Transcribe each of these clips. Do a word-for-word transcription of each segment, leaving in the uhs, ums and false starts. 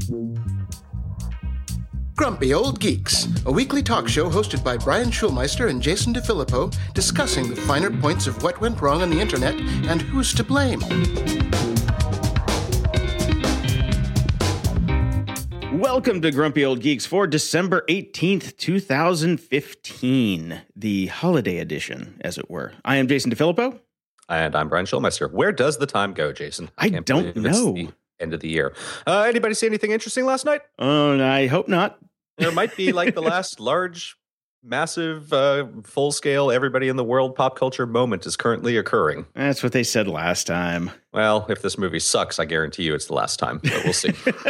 Grumpy Old Geeks, a weekly talk show hosted by Brian Schulmeister and Jason DeFilippo, discussing the finer points of what went wrong on the internet and who's to blame. Welcome to Grumpy Old Geeks for December eighteenth, twenty fifteen, the holiday edition, as it were. I am Jason DeFilippo. And I'm Brian Schulmeister. Where does the time go, Jason? I, I don't know. It's the end of the year. Uh, anybody see anything interesting last night? Oh, uh, I hope not. There might be like the last large, massive, uh, full-scale, everybody in the world pop culture moment is currently occurring. That's what they said last time. Well, if this movie sucks, I guarantee you it's the last time, but we'll see.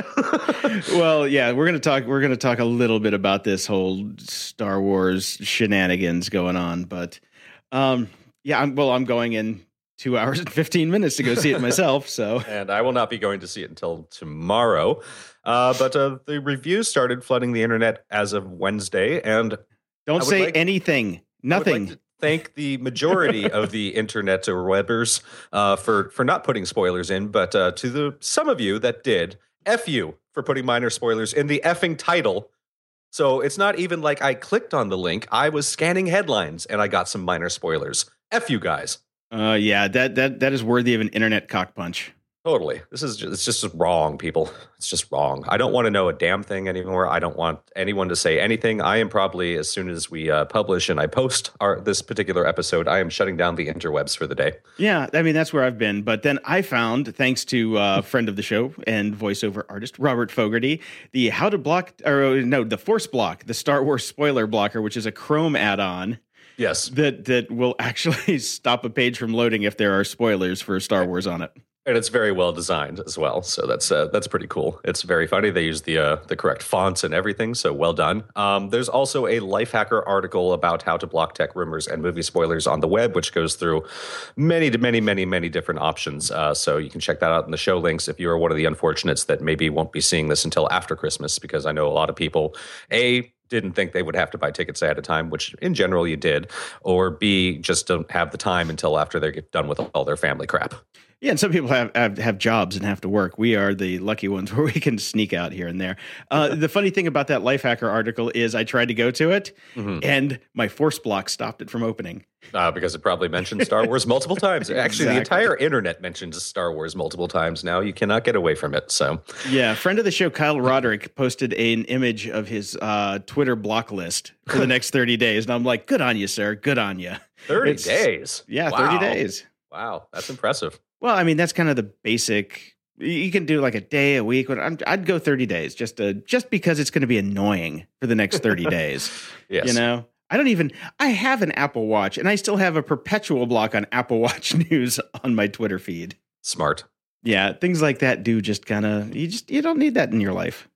Well, yeah, we're going to talk we're going to talk a little bit about this whole Star Wars shenanigans going on, but um, yeah, I'm, well, I'm going in two hours and fifteen minutes to go see it myself, so. And I will not be going to see it until tomorrow. Uh, but uh, the reviews started flooding the internet as of Wednesday, and don't say like, anything, nothing. I would like to thank the majority of the internet or webbers uh, for for not putting spoilers in, but uh, to the some of you that did, F you for putting minor spoilers in the effing title. So it's not even like I clicked on the link; I was scanning headlines and I got some minor spoilers. F you guys. Uh, yeah, that that that is worthy of an internet cock punch. Totally. This is just, it's just wrong, people. It's just wrong. I don't want to know a damn thing anymore. I don't want anyone to say anything. I am probably, as soon as we uh, publish and I post our this particular episode, I am shutting down the interwebs for the day. Yeah, I mean, that's where I've been. But then I found, thanks to a uh, friend of the show and voiceover artist, Robert Fogarty, the how to block, or no, the Force Block, the Star Wars spoiler blocker, which is a Chrome add-on. Yes. That, that will actually stop a page from loading if there are spoilers for Star Wars on it. And it's very well designed as well, so that's uh, that's pretty cool. It's very funny. They use the uh, the correct fonts and everything, so well done. Um, there's also a Lifehacker article about how to block tech rumors and movie spoilers on the web, which goes through many, many, many, many different options. Uh, so you can check that out in the show links if you are one of the unfortunates that maybe won't be seeing this until after Christmas, because I know a lot of people, A, didn't think they would have to buy tickets ahead of time, which in general you did, or B, just don't have the time until after they get done with all their family crap. Yeah, and some people have, have have jobs and have to work. We are the lucky ones where we can sneak out here and there. Uh, the funny thing about that Lifehacker article is I tried to go to it, mm-hmm. and my Force Block stopped it from opening. Uh, because it probably mentioned Star Wars multiple times. Actually, exactly. The entire internet mentions Star Wars multiple times now. You cannot get away from it. So, yeah, friend of the show, Kyle Roderick, posted an image of his uh, Twitter block list for the next thirty days. And I'm like, good on you, sir. Good on you. thirty it's, days? Yeah, wow. thirty days. Wow, that's impressive. Well, I mean, that's kind of the basic. You can do like a day, a week. But I'd go thirty days just to, just because it's going to be annoying for the next thirty days. Yes. You know, I don't even. I have an Apple Watch, and I still have a perpetual block on Apple Watch news on my Twitter feed. Smart. Yeah, things like that do just kind of. You just you don't need that in your life.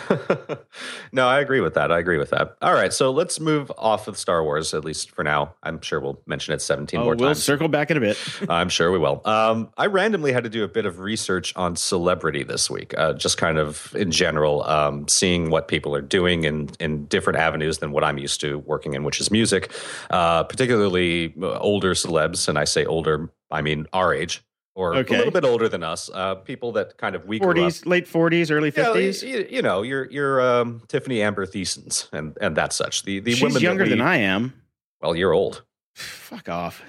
No, I agree with that. I agree with that. All right, so let's move off of Star Wars, at least for now. I'm sure we'll mention it seventeen oh, more we'll times. We'll circle back in a bit. I'm sure we will. Um, I randomly had to do a bit of research on celebrity this week, uh, just kind of in general, um, seeing what people are doing in, in different avenues than what I'm used to working in, which is music, uh, particularly older celebs. And I say older, I mean our age. Or okay. a little bit older than us, uh, people that kind of we forties, late forties, early fifties. You, you know, you're you're um, Tiffany Amber Thiessens and and that such. The the She's women younger we, than I am. Well, you're old. Fuck off.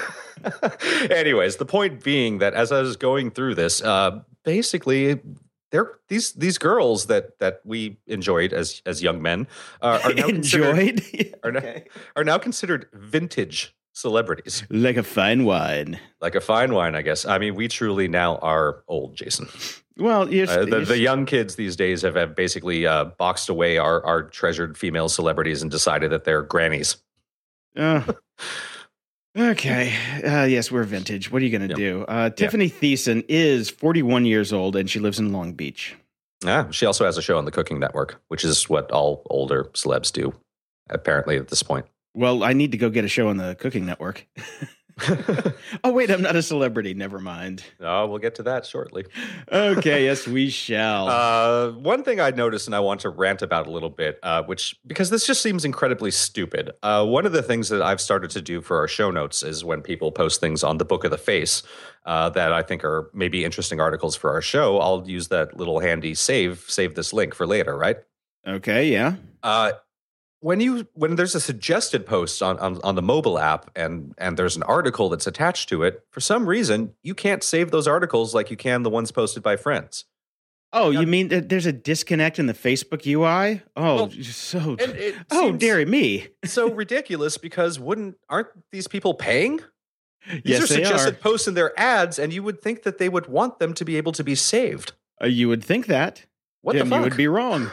Anyways, the point being that as I was going through this, uh, basically, they're these these girls that that we enjoyed as as young men uh, are now enjoyed are, okay. now, are now considered vintage celebrities. Like a fine wine. Like a fine wine, I guess. I mean, we truly now are old, Jason. Well, you're, uh, the, you're, the young kids these days have, have basically uh, boxed away our, our treasured female celebrities and decided that they're grannies. Uh, okay. Uh, yes, we're vintage. What are you going to yep. do? Uh, Tiffany yep. Thiessen is forty-one years old, and she lives in Long Beach. Yeah, she also has a show on the Cooking Network, which is what all older celebs do, apparently, at this point. Well, I need to go get a show on the Cooking Network. Oh, wait, I'm not a celebrity. Never mind. Oh, we'll get to that shortly. Okay, yes, we shall. Uh, one thing I noticed and I want to rant about a little bit, uh, which, because this just seems incredibly stupid. Uh, one of the things that I've started to do for our show notes is when people post things on the Book of the Face uh, that I think are maybe interesting articles for our show, I'll use that little handy save, save this link for later, right? Okay, yeah. Uh, When you when there's a suggested post on, on, on the mobile app and and there's an article that's attached to it, for some reason you can't save those articles like you can the ones posted by friends. Oh, you mean that there's a disconnect in the Facebook U I? Oh, Well, so and it oh, seems dearie me. so ridiculous because wouldn't aren't these people paying? These Yes, are they suggested are. posts in their ads, and you would think that they would want them to be able to be saved. Uh, you would think that. What and the fuck? you would be wrong.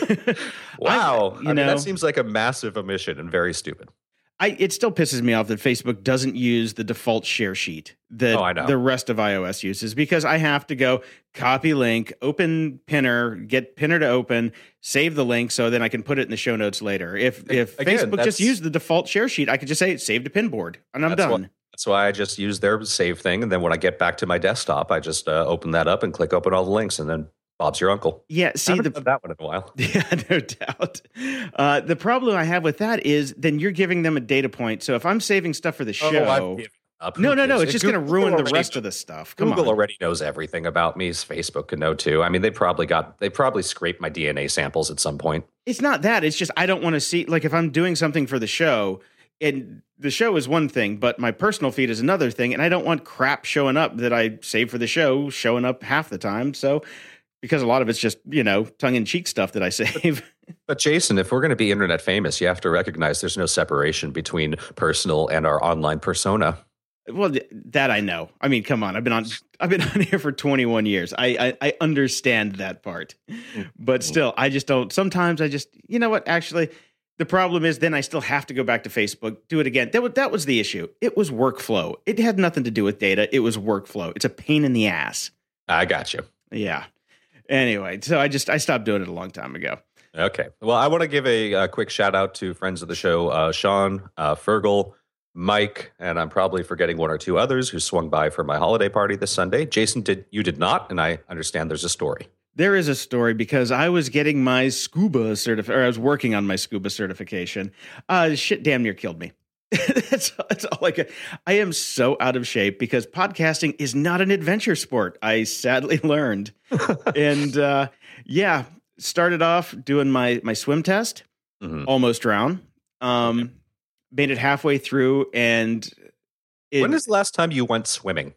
Wow, I, I you mean, know, that seems like a massive omission and very stupid. I it still pisses me off that Facebook doesn't use the default share sheet that Oh, I know. the rest of iOS uses, because I have to go copy link, open Pinner, get Pinner to open, save the link so then I can put it in the show notes later. If if Again, Facebook just that's- used the default share sheet, I could just say save to pinboard and I'm That's done. why- That's why I just use their save thing, and then when I get back to my desktop, I just uh, open that up and click open all the links, and then Bob's your uncle. Yeah, I see haven't the done that one in a while. Yeah, no doubt. Uh, the problem I have with that is then you're giving them a data point. So if I'm saving stuff for the show, Oh, I've given up. Who no, no, no, cares? it's just Google going to ruin the already- rest of the stuff. Come Google on. already knows everything about me. Facebook can know too. I mean, they probably got they probably scraped my D N A samples at some point. It's not that. It's just I don't want to see, like, if I'm doing something for the show, and the show is one thing, but my personal feed is another thing, and I don't want crap showing up that I save for the show showing up half the time. So, because a lot of it's just, you know, tongue-in-cheek stuff that I save. But Jason, if we're going to be internet famous, you have to recognize there's no separation between personal and our online persona. Well, th- that I know. I mean, come on. I've been on. I've been on here for twenty-one years. I, I I understand that part, but still, I just don't. Sometimes I just, you know what? Actually, the problem is then I still have to go back to Facebook, do it again. That was that was the issue. It was workflow. It had nothing to do with data. It was workflow. It's a pain in the ass. I got you. Yeah. Anyway, so I just I stopped doing it a long time ago. Okay. Well, I want to give a, a quick shout out to friends of the show, uh, Sean, uh, Fergal, Mike, and I'm probably forgetting one or two others who swung by for my holiday party this Sunday. Jason, did you did not, and I understand there's a story. There is a story because I was getting my scuba certif- or I was working on my scuba certification. Uh, shit damn near killed me. that's, that's all I could. I am so out of shape because podcasting is not an adventure sport. I sadly learned. and uh, yeah, started off doing my, my swim test, Mm-hmm. almost drowned. Um, Okay. Made it halfway through and it, When is the last time you went swimming?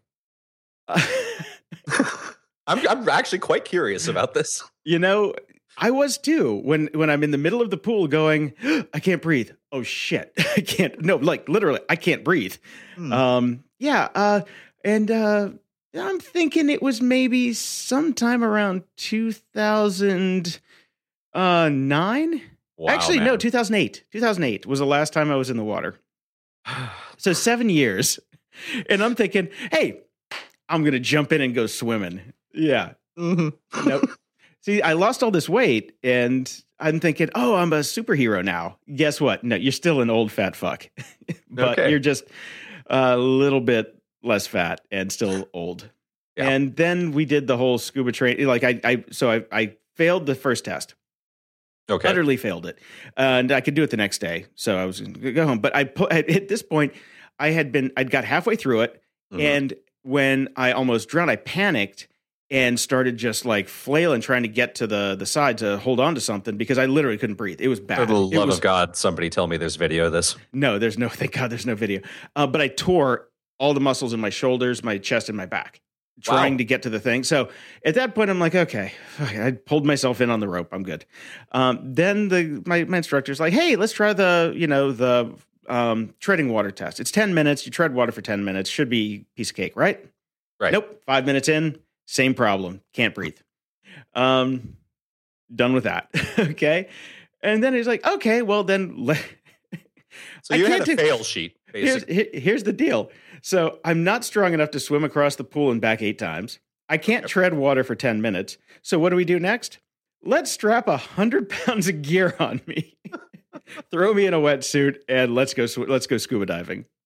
I'm I'm actually quite curious about this. You know, I was too when when I'm in the middle of the pool going, I can't breathe. Oh shit. I can't. No, like literally, I can't breathe. Hmm. Um, yeah. Uh, and uh, I'm thinking it was maybe sometime around two thousand nine. Wow, Actually, no, man. two thousand eight. two thousand eight was the last time I was in the water. So seven years. And I'm thinking, hey, I'm going to jump in and go swimming. Yeah. Mm-hmm. Nope. See, I lost all this weight and I'm thinking, oh, I'm a superhero now. Guess what? No, you're still an old fat fuck, but Okay. you're just a little bit less fat and still old. Yeah. And then we did the whole scuba train. Like I, I, so I, I failed the first test, Okay. utterly failed it. And I could do it the next day. So I was going to go home, but I put at this point I had been, I'd got halfway through it. Mhm. And when I almost drowned, I panicked and started just like flailing, trying to get to the the side to hold on to something because I literally couldn't breathe. It was bad. For the It love was- of God, somebody tell me there's video of this. No, there's no, thank God there's no video. Uh, but I tore all the muscles in my shoulders, my chest, and my back trying Wow. to get to the thing. So at that point, I'm like, okay, I pulled myself in on the rope. I'm good. Um, then the my, my instructor's like, hey, let's try the, you know, the um, treading water test. It's ten minutes. You tread water for ten minutes. Should be piece of cake, right? Right. Nope. Five minutes in, same problem. Can't breathe. Um, done with that. Okay. And then he's like, okay, well then let, So I you had can't a do- fail sheet, here's, basically. here- here's the deal. So I'm not strong enough to swim across the pool and back eight times. I can't tread water for ten minutes. So what do we do next? Let's strap a hundred pounds of gear on me, throw me in a wetsuit, and let's go. sw- Let's go scuba diving.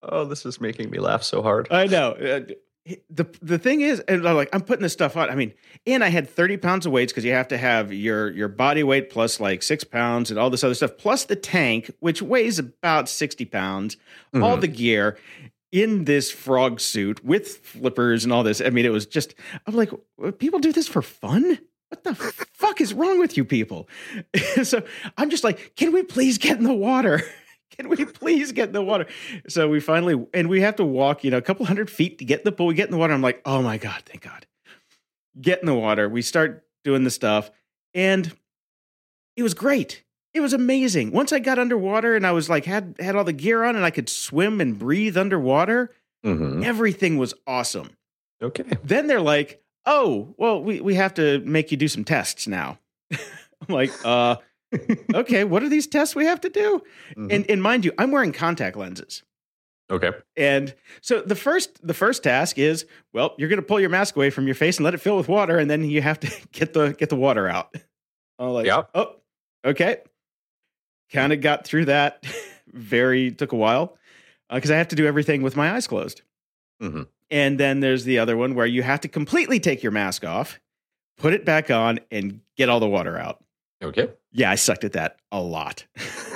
Oh, this is making me laugh so hard. I know. Uh, the the thing is, and I'm like, I'm putting this stuff on. I mean, and I had thirty pounds of weights because you have to have your your body weight plus like six pounds and all this other stuff, plus the tank, which weighs about sixty pounds, mm-hmm. all the gear in this frog suit with flippers and all this. I mean, it was just, I'm like, people do this for fun? What the fuck is wrong with you people? So I'm just like, can we please get in the water? Can we please get in the water? So we finally, and we have to walk, you know, a couple hundred feet to get in the pool. We get in the water. I'm like, oh my God, thank God. Get in the water. We start doing the stuff. And it was great. It was amazing. Once I got underwater and I was like, had, had all the gear on and I could swim and breathe underwater, mm-hmm. everything was awesome. Okay. Then they're like, oh, well, we, we have to make you do some tests now. I'm like, uh, okay, what are these tests we have to do? Mm-hmm. And, and mind you, I'm wearing contact lenses. Okay. And so the first the first task is, well, you're going to pull your mask away from your face and let it fill with water, and then you have to get the get the water out. I'm like, yeah. Oh, okay. Kind of got through that. Very took a while because uh, I have to do everything with my eyes closed. Mm-hmm. And then there's the other one where you have to completely take your mask off, put it back on, and get all the water out. Okay. Yeah, I sucked at that a lot.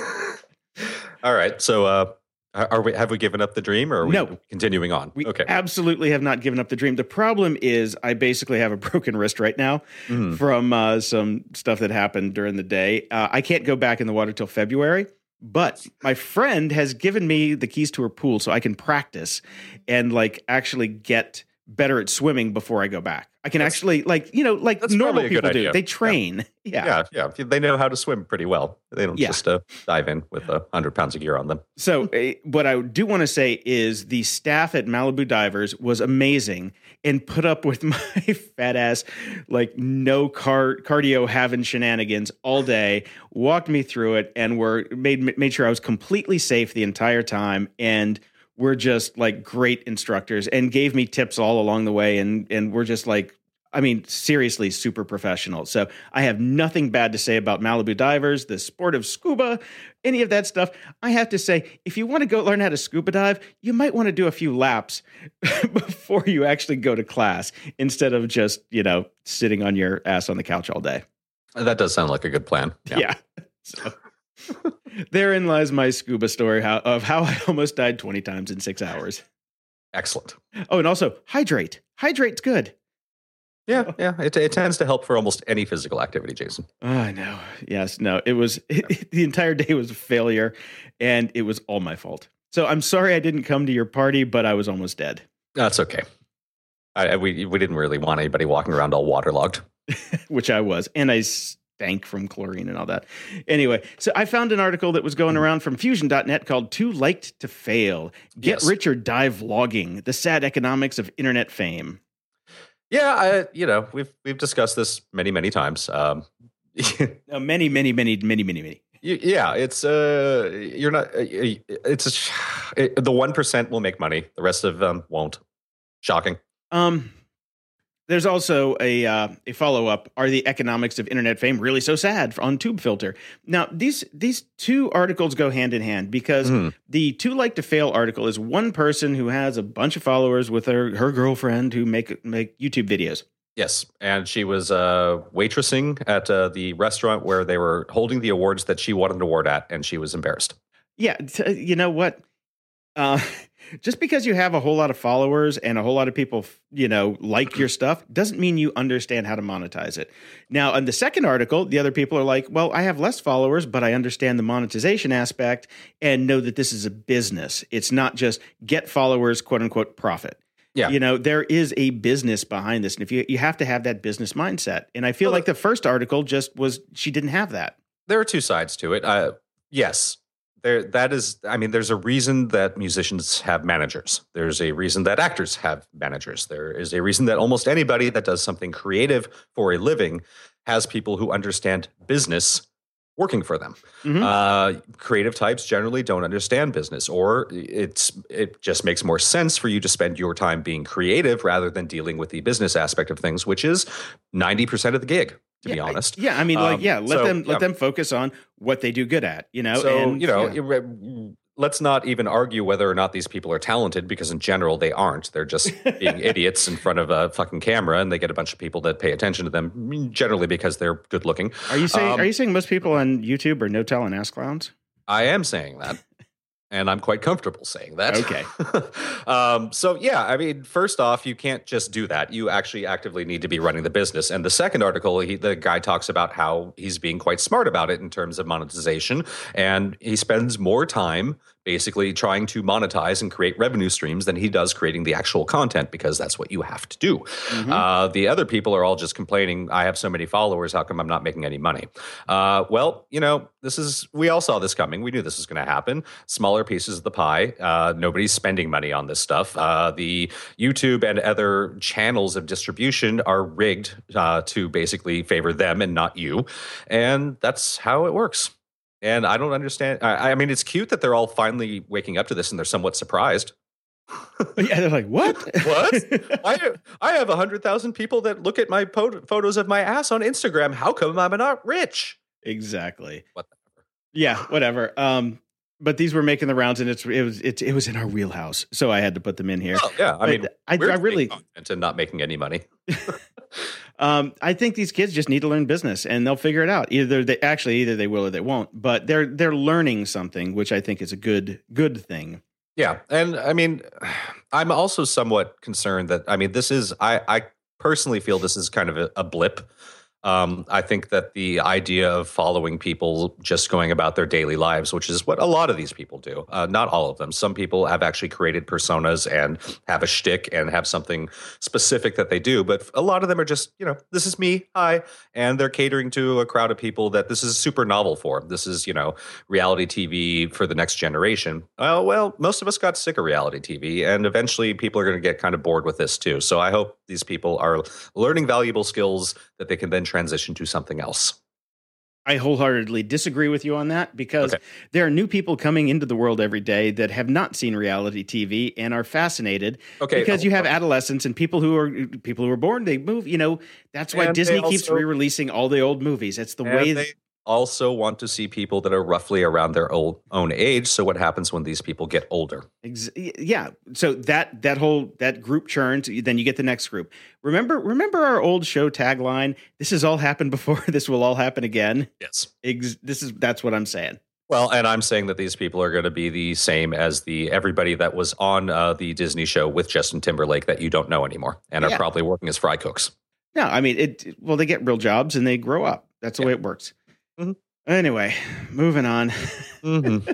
All right. So uh, are we, have we given up the dream or are we no. continuing on? We okay. absolutely have not given up the dream. The problem is I basically have a broken wrist right now mm. from uh, some stuff that happened during the day. Uh, I can't go back in the water till February. But my friend has given me the keys to her pool so I can practice and like actually get better at swimming before I go back. I can that's, actually like, you know, like normal people do. They train. Yeah. yeah. Yeah. Yeah. They know how to swim pretty well. They don't yeah. just uh, dive in with a hundred pounds of gear on them. So uh, what I do want to say is the staff at Malibu Divers was amazing and put up with my fat ass, like no car- cardio having shenanigans all day, walked me through it and were made, made sure I was completely safe the entire time. And we're just like great instructors and gave me tips all along the way. And, and we're just like, I mean, seriously, super professional. So I have nothing bad to say about Malibu Divers, the sport of scuba, any of that stuff. I have to say, if you want to go learn how to scuba dive, you might want to do a few laps before you actually go to class instead of just, you know, sitting on your ass on the couch all day. That does sound like a good plan. Yeah. yeah. So. Therein lies my scuba story how, of how I almost died twenty times in six hours. Excellent. Oh, and also hydrate. Hydrate's good. Yeah, yeah. It, it tends to help for almost any physical activity, Jason. Oh, I know. Yes, no. It was it, it, the entire day was a failure, and it was all my fault. So I'm sorry I didn't come to your party, but I was almost dead. That's okay. I, we we didn't really want anybody walking around all waterlogged, which I was, and I stank from chlorine and all that. Anyway, so I found an article that was going around from fusion dot net called Too Liked to Fail. Get yes. Rich or Die Vlogging, the sad economics of internet fame. Yeah, I, you know, we've we've discussed this many, many times. Um, uh, many, many, many, many, many, many. Yeah, it's uh, you're not. It's a, it, the one percent will make money. The rest of them won't. Shocking. Um. There's also a uh, a follow up. Are the economics of internet fame really so sad on TubeFilter? Now, these these two articles go hand in hand because mm. the Too Like to Fail article is one person who has a bunch of followers with her her girlfriend who make make YouTube videos. Yes, and she was uh, waitressing at uh, the restaurant where they were holding the awards that she won an award at, and she was embarrassed. Yeah, t- you know what? Uh, just because you have a whole lot of followers and a whole lot of people, you know, like your stuff doesn't mean you understand how to monetize it. Now, in the second article, the other people are like, well, I have less followers, but I understand the monetization aspect and know that this is a business. It's not just get followers, quote unquote, profit. Yeah. You know, there is a business behind this. And if you, you have to have that business mindset. And I feel well, like the first article just was, she didn't have that. There are two sides to it. Uh, yes. There, that is, I mean, there's a reason that musicians have managers. There's a reason that actors have managers. There is a reason that almost anybody that does something creative for a living has people who understand business working for them. Mm-hmm. Uh, creative types generally don't understand business, or it's it just makes more sense for you to spend your time being creative rather than dealing with the business aspect of things, which is ninety percent of the gig. To yeah, be honest. Yeah. I mean, like, yeah, let um, so, them, let yeah. them focus on what they do good at, you know? So, and, you know, yeah. let's not even argue whether or not these people are talented, because in general they aren't. They're just being idiots in front of a fucking camera, and they get a bunch of people that pay attention to them, generally because they're good looking. Are you saying um, Are you saying most people on YouTube are no talent ass clowns? I am saying that. And I'm quite comfortable saying that. Okay. um, so, yeah, I mean, first off, you can't just do that. You actually actively need to be running the business. And the second article, he, the guy talks about how he's being quite smart about it in terms of monetization. And he spends more time basically trying to monetize and create revenue streams than he does creating the actual content, because that's what you have to do. Mm-hmm. Uh, the other people are all just complaining, I have so many followers, how come I'm not making any money? Uh, well, you know, this is, we all saw this coming. We knew this was going to happen. Smaller pieces of the pie. Uh, nobody's spending money on this stuff. Uh, the YouTube and other channels of distribution are rigged uh, to basically favor them and not you. And that's how it works. And I don't understand. I, I mean, it's cute that they're all finally waking up to this and they're somewhat surprised. Yeah, they're like, what? What? I I have one hundred thousand people that look at my po- photos of my ass on Instagram. How come I'm not rich? Exactly. Whatever. Yeah, whatever. Um, but these were making the rounds, and it's it was it, it was in our wheelhouse, so I had to put them in here. Oh, yeah, I mean, I, I, I really content and not making any money. um, I think these kids just need to learn business, and they'll figure it out. Either they actually either they will or they won't. But they're they're learning something, which I think is a good good thing. Yeah, and I mean, I'm also somewhat concerned that I mean, this is I I personally feel this is kind of a, a blip. Um, I think that the idea of following people just going about their daily lives, which is what a lot of these people do, uh, not all of them. Some people have actually created personas and have a shtick and have something specific that they do. But a lot of them are just, you know, this is me. Hi. And they're catering to a crowd of people that this is super novel for. This is, you know, reality T V for the next generation. Uh, well, most of us got sick of reality T V, and eventually people are going to get kind of bored with this too. So I hope these people are learning valuable skills that they can then transition to something else. I wholeheartedly disagree with you on that, because okay. there are new people coming into the world every day that have not seen reality T V and are fascinated. Okay, because you have adolescents and people who are people who are born, they move. You know, that's why and Disney also, keeps re-releasing all the old movies. That's the way. They also want to see people that are roughly around their old, own age. So what happens when these people get older? Ex- yeah. So that that whole that group churns. Then you get the next group. Remember, remember our old show tagline: "This has all happened before. This will all happen again." Yes. Ex- this is that's what I'm saying. Well, and I'm saying that these people are going to be the same as the everybody that was on uh, the Disney show with Justin Timberlake that you don't know anymore, and are yeah. probably working as fry cooks. No, I mean it. Well, they get real jobs and they grow up. That's the yeah. way it works. Mm-hmm. Anyway, moving on. Mm-hmm.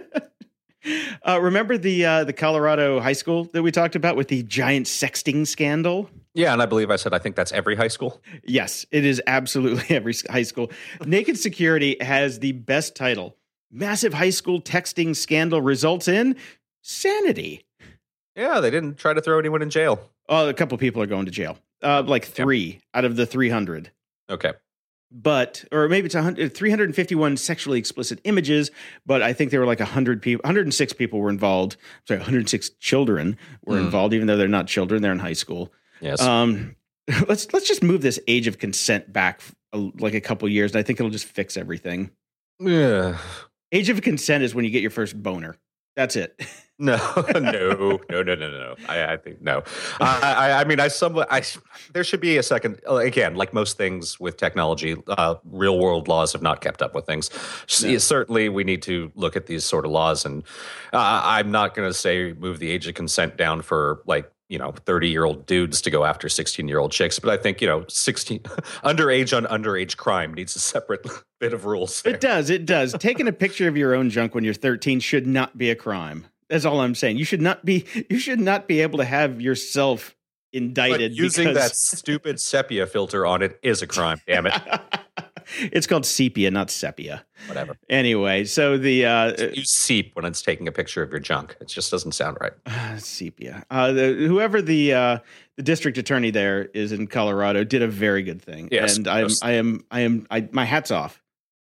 uh, remember the uh, the Colorado high school that we talked about with the giant sexting scandal? Yeah, and I believe I said I think that's every high school. Yes, it is absolutely every high school. Naked Security has the best title. Massive high school texting scandal results in sanity. Yeah, they didn't try to throw anyone in jail. Oh, a couple people are going to jail. Uh, like three yep. out of the three hundred. Okay. But, or maybe it's one hundred, three hundred fifty-one sexually explicit images, but I think there were like one hundred people, one hundred six people were involved. Sorry, one hundred six children were mm. involved, even though they're not children, they're in high school. Yes. Um, let's let's just move this age of consent back a, like a couple years, and I think it'll just fix everything. Yeah. Age of consent is when you get your first boner. That's it. No, no, no, no, no, no, no. I, I think no. I, I, I mean, I somewhat. I there should be a second. Again, like most things with technology, uh, real world laws have not kept up with things. No. Certainly, we need to look at these sort of laws. And uh, I'm not going to say move the age of consent down for like you know thirty year old dudes to go after sixteen year old chicks, but I think you know sixteen underage on underage crime needs a separate bit of rules. There. It does. It does. Taking a picture of your own junk when you're thirteen should not be a crime. That's all I'm saying. You should not be. You should not be able to have yourself indicted. But using because... that stupid sepia filter on it is a crime. Damn it! It's called sepia, not sepia. Whatever. Anyway, so the uh, use seep when it's taking a picture of your junk. It just doesn't sound right. Uh, sepia. Uh, the, whoever the uh, the district attorney there is in Colorado did a very good thing. Yes, and I'm I am I am I my hat's off.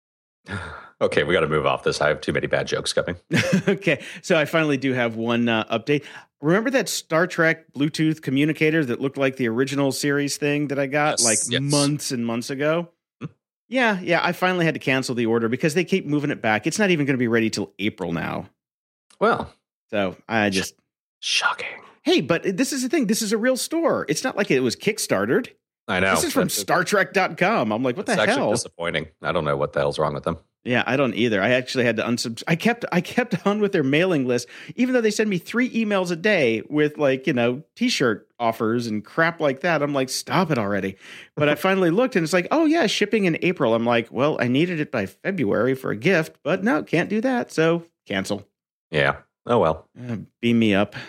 Okay, we got to move off this. I have too many bad jokes coming. Okay, so I finally do have one uh, update. Remember that Star Trek Bluetooth communicator that looked like the original series thing that I got yes, like yes. months and months ago? Hmm? Yeah, yeah. I finally had to cancel the order because they keep moving it back. It's not even going to be ready till April now. Well, so I just shocking. Hey, but this is the thing. This is a real store. It's not like it was Kickstartered. I know. This is from That's, Star Trek dot com. I'm like, what the it's hell? actually disappointing. I don't know what the hell's wrong with them. Yeah, I don't either. I actually had to unsubscribe. I kept I kept on with their mailing list, even though they send me three emails a day with like, you know, t-shirt offers and crap like that. I'm like, stop it already. But I finally looked and it's like, oh yeah, shipping in April. I'm like, well, I needed it by February for a gift, but no, can't do that. So cancel. Yeah. Oh, well. Uh, beam me up.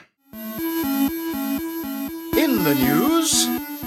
In the news...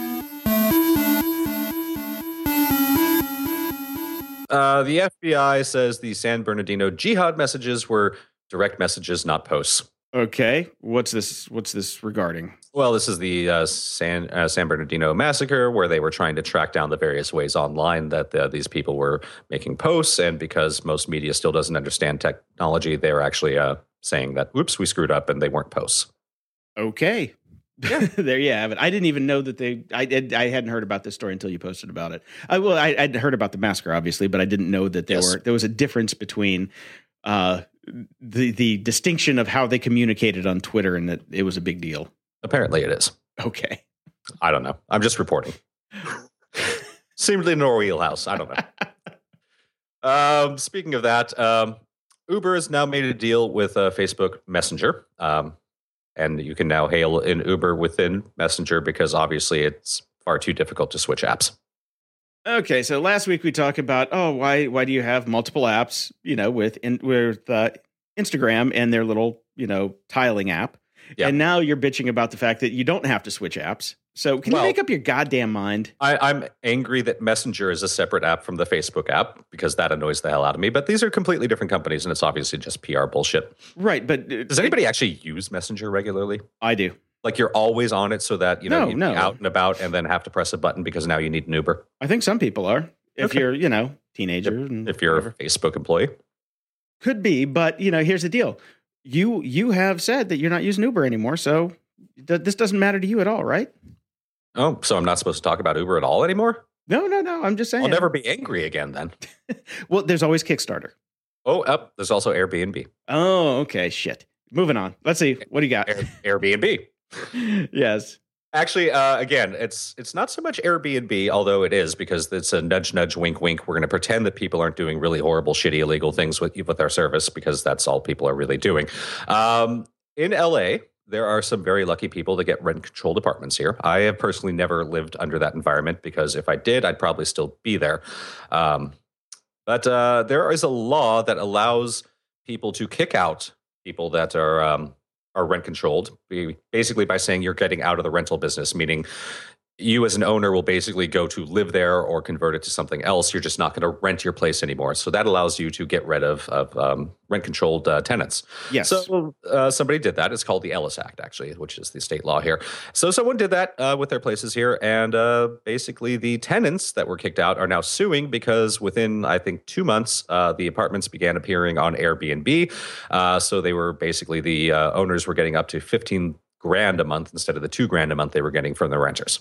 Uh, the F B I says the San Bernardino jihad messages were direct messages, not posts. Okay, what's this? What's this regarding? Well, this is the uh, San uh, San Bernardino massacre, where they were trying to track down the various ways online that the, these people were making posts, and because most media still doesn't understand technology, they were actually uh, saying that, "Oops, we screwed up," and they weren't posts. Okay. Yeah. There you have it. I didn't even know that they. I did. I hadn't heard about this story until you posted about it. I well, I, I'd heard about the massacre, obviously, but I didn't know that there Yes. were there was a difference between uh, the the distinction of how they communicated on Twitter, and that it was a big deal. Apparently, it is. Okay. I don't know. I'm just reporting. Seemed in our wheelhouse. I don't know. um, speaking of that, um, Uber has now made a deal with uh, Facebook Messenger. Um, And you can now hail an Uber within Messenger because obviously it's far too difficult to switch apps. Okay, so last week we talked about oh why why do you have multiple apps, you know, with in, with uh, Instagram and their little, you know, tiling app. Yeah. And now you're bitching about the fact that you don't have to switch apps. So can Well, you make up your goddamn mind? I, I'm angry that Messenger is a separate app from the Facebook app because that annoys the hell out of me. But these are completely different companies and it's obviously just P R bullshit. Right, but uh, Does anybody actually use Messenger regularly? I do. Like you're always on it so that, you know, No, you'd no. be out and about and then have to press a button because now you need an Uber. I think some people are. If Okay. you're, you know, teenager and If you're whatever. a Facebook employee. Could be, but you know, here's the deal. You you have said that you're not using Uber anymore, so th- this doesn't matter to you at all, right? Oh, so I'm not supposed to talk about Uber at all anymore? No, no, no. I'm just saying. I'll never be angry again then. Well, there's always Kickstarter. Oh, up. There's also Airbnb. Oh, okay. Shit. Moving on. Let's see. What do you got? Air, Airbnb. Yes. Actually, uh, again, it's it's not so much Airbnb, although it is because it's a nudge, nudge, wink, wink. We're going to pretend that people aren't doing really horrible, shitty, illegal things with with our service because that's all people are really doing. Um, in L A, there are some very lucky people that get rent-controlled apartments here. I have personally never lived under that environment because if I did, I'd probably still be there. Um, but uh, there is a law that allows people to kick out people that are um, are rent controlled, basically by saying you're getting out of the rental business, meaning you as an owner will basically go to live there or convert it to something else. You're just not going to rent your place anymore. So that allows you to get rid of, of um, rent-controlled uh, tenants. Yes. So uh, somebody did that. It's called the Ellis Act, actually, which is the state law here. So someone did that uh, with their places here. And uh, basically the tenants that were kicked out are now suing because within, I think, two months, uh, the apartments began appearing on Airbnb. Uh, so they were basically, the uh, owners were getting up to fifteen grand a month instead of the two grand a month they were getting from the renters.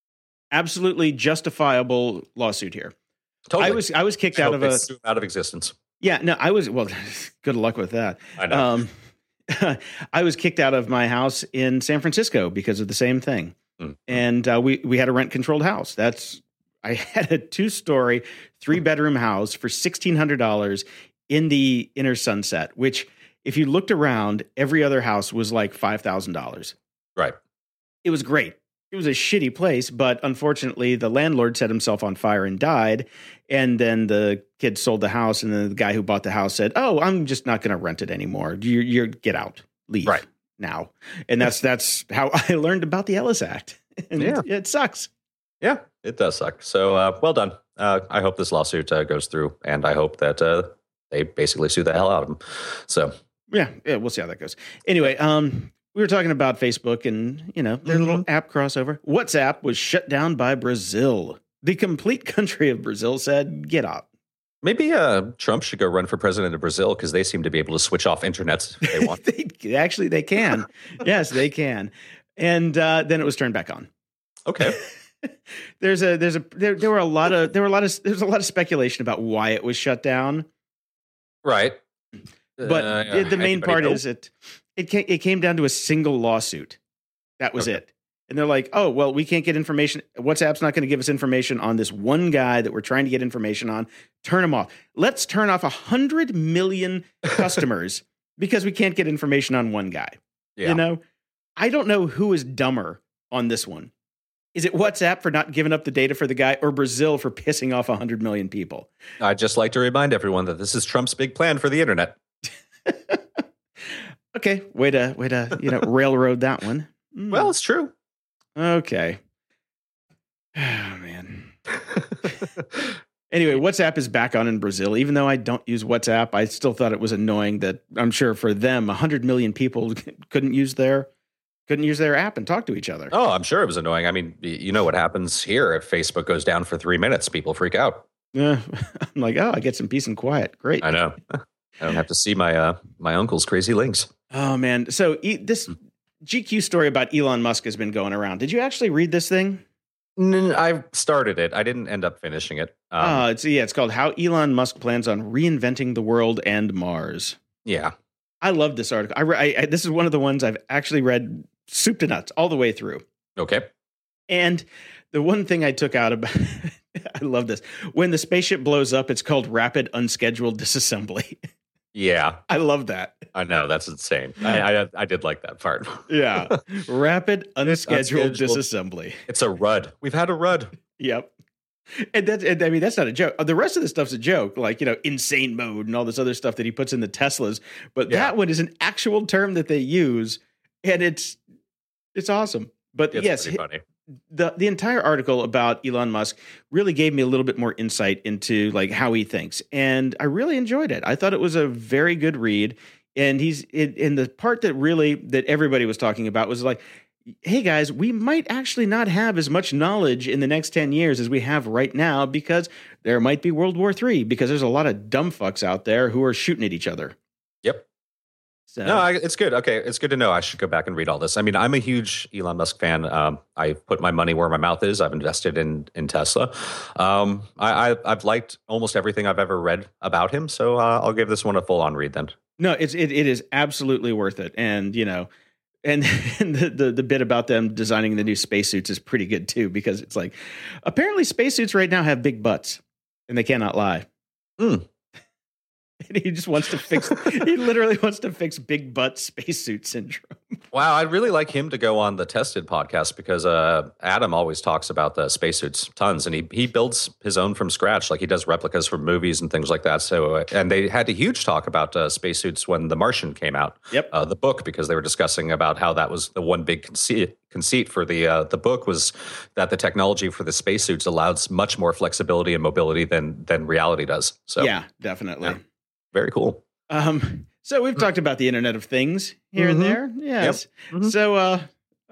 Absolutely justifiable lawsuit here. Totally. I was I was kicked I out hope of they a sue out of existence. yeah no I was well good luck with that. I know. Um, I was kicked out of my house in San Francisco because of the same thing, Mm. and uh, we we had a rent controlled house. That's I had a two story, three bedroom house for sixteen hundred dollars in the inner Sunset, which if you looked around, every other house was like five thousand dollars. Right. It was great. It was a shitty place, but unfortunately, the landlord set himself on fire and died. And then the kid sold the house, and then the guy who bought the house said, "Oh, I'm just not going to rent it anymore. You, you're get out, leave Right. now." And that's that's how I learned about the Ellis Act. And Yeah. it, it sucks. Yeah, it does suck. So uh, well done. Uh, I hope this lawsuit uh, goes through, and I hope that uh, they basically sue the hell out of them. So Yeah, yeah, we'll see how that goes. Anyway, um, we were talking about Facebook and, you know, their Mhm. little app crossover. WhatsApp was shut down by Brazil. The complete country of Brazil said, "Get out." maybe uh, Trump should go run for president of Brazil because they seem to be able to switch off internet if they want. they, actually, they can. Yes, they can. And uh, then it was turned back on. Okay. There's a there's a there, there were a lot of there were a lot of there's a lot of speculation about why it was shut down. Right. But Uh, the, the main anybody part know? is it it came, it came down to a single lawsuit. That was Okay. it. And they're like, oh, well, we can't get information. WhatsApp's not going to give us information on this one guy that we're trying to get information on. Turn him off. Let's turn off one hundred million customers because we can't get information on one guy. Yeah. You know, I don't know who is dumber on this one. Is it WhatsApp for not giving up the data for the guy, or Brazil for pissing off one hundred million people? I'd just like to remind everyone that this is Trump's big plan for the internet. Okay, way to way to you know railroad that one. Mm. Well, it's true. Okay. Oh man. Anyway, WhatsApp is back on in Brazil. Even though I don't use WhatsApp, I still thought it was annoying that I'm sure for them, one hundred million people couldn't use their couldn't use their app and talk to each other. Oh, I'm sure it was annoying. I mean, y- you know what happens here if Facebook goes down for three minutes, people freak out. Yeah. I'm like, oh, I get some peace and quiet. Great. I know. I don't have to see my uh, my uncle's crazy links. Oh man. So e- this G Q story about Elon Musk has been going around. Did you actually read this thing? N- I started it. I didn't end up finishing it. Um, Oh, it's yeah, it's called How Elon Musk Plans on Reinventing the World and Mars. yeah. I love this article. I, re- I, I this is one of the ones I've actually read soup to nuts all the way through. Okay. And the one thing I took out about I love this. When the spaceship blows up, it's called rapid unscheduled disassembly. Yeah. I love that. I know. That's insane. I, I I did like that part. Yeah. Rapid unscheduled unscheduled. disassembly. It's a R U D. We've had a R U D. Yep. And that's, and I mean, that's not a joke. The rest of the stuff's a joke, like, you know, insane mode and all this other stuff that he puts in the Teslas. But Yeah. that one is an actual term that they use, and it's it's awesome. But It's yes, pretty funny. the the entire article about Elon Musk really gave me a little bit more insight into like how he thinks, and I really enjoyed it. I thought it was a very good read, and he's in, in the part that really that everybody was talking about was like, hey guys, we might actually not have as much knowledge in the next ten years as we have right now because there might be World War Three because there's a lot of dumb fucks out there who are shooting at each other. Yep. So No, I, it's good. Okay, it's good to know. I should go back and read all this. I mean, I'm a huge Elon Musk fan. Um, I put my money where my mouth is. I've invested in in Tesla. Um, I, I, I've liked almost everything I've ever read about him. So uh, I'll give this one a full on read then. no, it's it, it is absolutely worth it, and you know. And, and the, the the bit about them designing the new spacesuits is pretty good too, because it's like apparently spacesuits right now have big butts and they cannot lie. Mm. And he just wants to fix. He literally wants to fix big butt spacesuit syndrome. Wow, I'd really like him to go on the Tested podcast because uh, Adam always talks about the spacesuits tons, and he he builds his own from scratch. Like he does replicas from movies and things like that. So, uh, and they had a huge talk about uh, spacesuits when The Martian came out. Yep. Uh, the book, because they were discussing about how that was the one big conceit conceit for the uh, the book was that the technology for the spacesuits allows much more flexibility and mobility than than reality does. So, Yeah, definitely. Yeah. Very cool. Um. So we've talked about the Internet of Things here Mhm. and there. Yes. Mhm. So uh,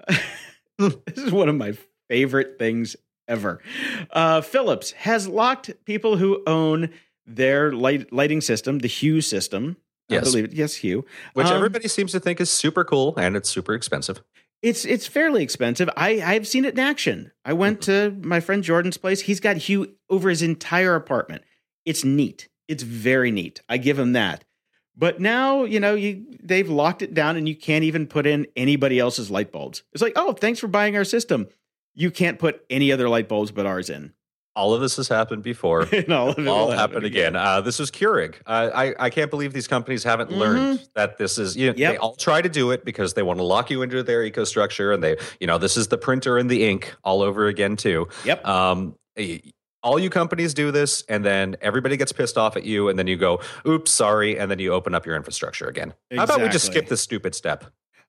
this is one of my favorite things ever. Uh, Philips has locked people who own their light, lighting system, the Hue system. I Yes. believe it. Yes, Hue. Which Um, everybody seems to think is super cool, and it's super expensive. It's it's fairly expensive. I I've seen it in action. I went to my friend Jordan's place. He's got Hue over his entire apartment. It's neat. It's very neat. I give him that. But now, you know, you they've locked it down and you can't even put in anybody else's light bulbs. It's like, oh, thanks for buying our system. You can't put any other light bulbs but ours in. All of this has happened before. And all of it All will happen again. Uh, this is Keurig. Uh, I I can't believe these companies haven't learned that this is. You know, Yep. They all try to do it because they want to lock you into their ecostructure, and they, you know, this is the printer and the ink all over again too. Yep. Um, y- all you companies do this, and then everybody gets pissed off at you, and then you go, "Oops, sorry," and then you open up your infrastructure again. How about we just Exactly. skip this stupid step?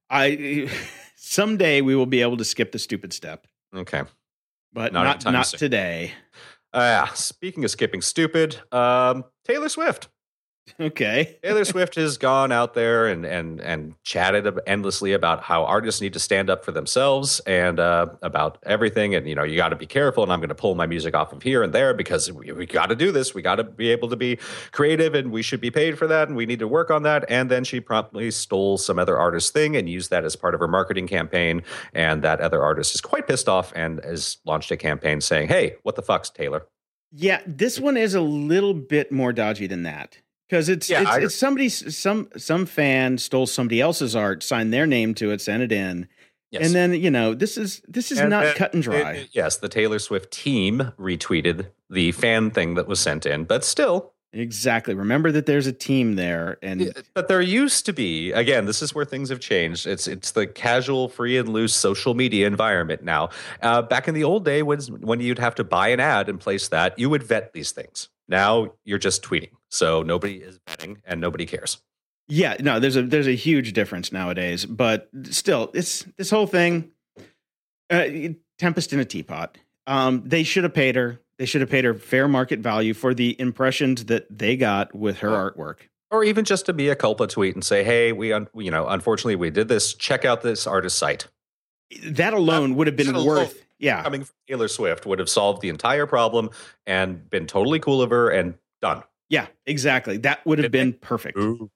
I someday we will be able to skip the stupid step, Okay. but Not not anytime not soon. today. Uh, speaking of skipping stupid, um, Taylor Swift. Okay. Taylor Swift has gone out there and and and chatted ab- endlessly about how artists need to stand up for themselves and uh, about everything. And you know, you got to be careful. And I'm going to pull my music off of here and there because we, we got to do this. We got to be able to be creative, and we should be paid for that. And we need to work on that. And then she promptly stole some other artist's thing and used that as part of her marketing campaign. And that other artist is quite pissed off and has launched a campaign saying, "Hey, what the fuck's Taylor?" Yeah, this one is a little bit more dodgy than that. Because it's Yeah, it's, I- it's somebody some some fan stole somebody else's art, signed their name to it, sent it in, Yes. and then you know this is this is And not then cut and dry. it- it- yes, the Taylor Swift team retweeted the fan thing that was sent in, but still. Exactly. Remember that there's a team there, and But there used to be, again, this is where things have changed. It's it's the casual, free and loose social media environment now. Uh, back in the old day, when when you'd have to buy an ad and place that, you would vet these things. Now you're just tweeting, so nobody is vetting and nobody cares. yeah, no, there's a there's a huge difference nowadays. But still, it's this whole thing. Uh, Tempest in a teapot. Um, they should have paid her. They should have paid her fair market value for the impressions that they got with her artwork. Or even just to be a culpa tweet and say, "Hey, we, un- you know, unfortunately, we did this. Check out this artist's site." That alone would have been that alone- worth. Yeah, Coming from Taylor Swift would have solved the entire problem and been totally cool of her and done. yeah, exactly. That would have Did been perfect. Ooh.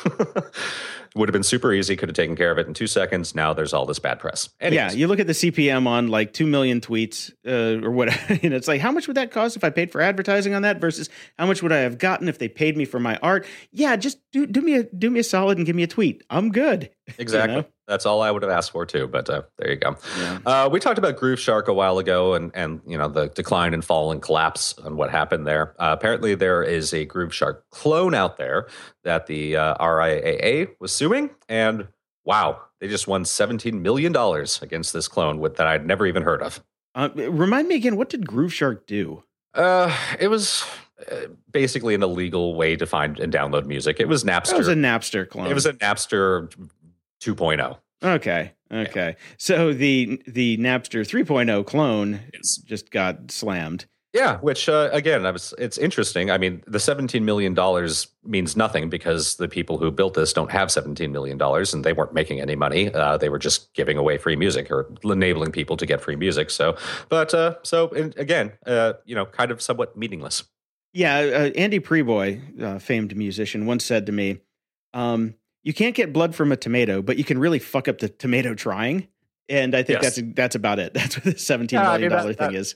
Would have been super easy. Could have taken care of it in two seconds. Now there's all this bad press. Anyways. Yeah, you look at the C P M on like two million tweets uh, or whatever. You know, it's like, how much would that cost if I paid for advertising on that versus how much would I have gotten if they paid me for my art? Yeah, just do do me a do me a solid and give me a tweet. I'm good. Exactly. You know? That's all I would have asked for too. But uh, there you go. Yeah. Uh, we talked about Groove Shark a while ago, and and you know the decline and fall and collapse and what happened there. Uh, apparently, there is a Groove Shark clone out there that the uh, R I A A was suing, and wow, they just won seventeen million dollars against this clone with that I'd never even heard of. Uh, remind me again, what did Groove Shark do? Uh, it was uh, basically an illegal way to find and download music. It was Napster. That was a Napster clone. It was a Napster two point oh. Okay. Okay. So the the Napster three point oh clone Yes. just got slammed. Yeah, which uh, again, I was, it's interesting. I mean, the seventeen million dollars means nothing because the people who built this don't have seventeen million dollars and they weren't making any money. Uh, they were just giving away free music or enabling people to get free music. So, but uh, so and again, uh, you know, kind of somewhat meaningless. Yeah, uh, Andy Preboy, uh, famed musician, once said to me, um, "You can't get blood from a tomato, but you can really fuck up the tomato trying." And I think Yes. that's that's about it. That's what the seventeen Yeah, I million mean, dollar that- thing that- is.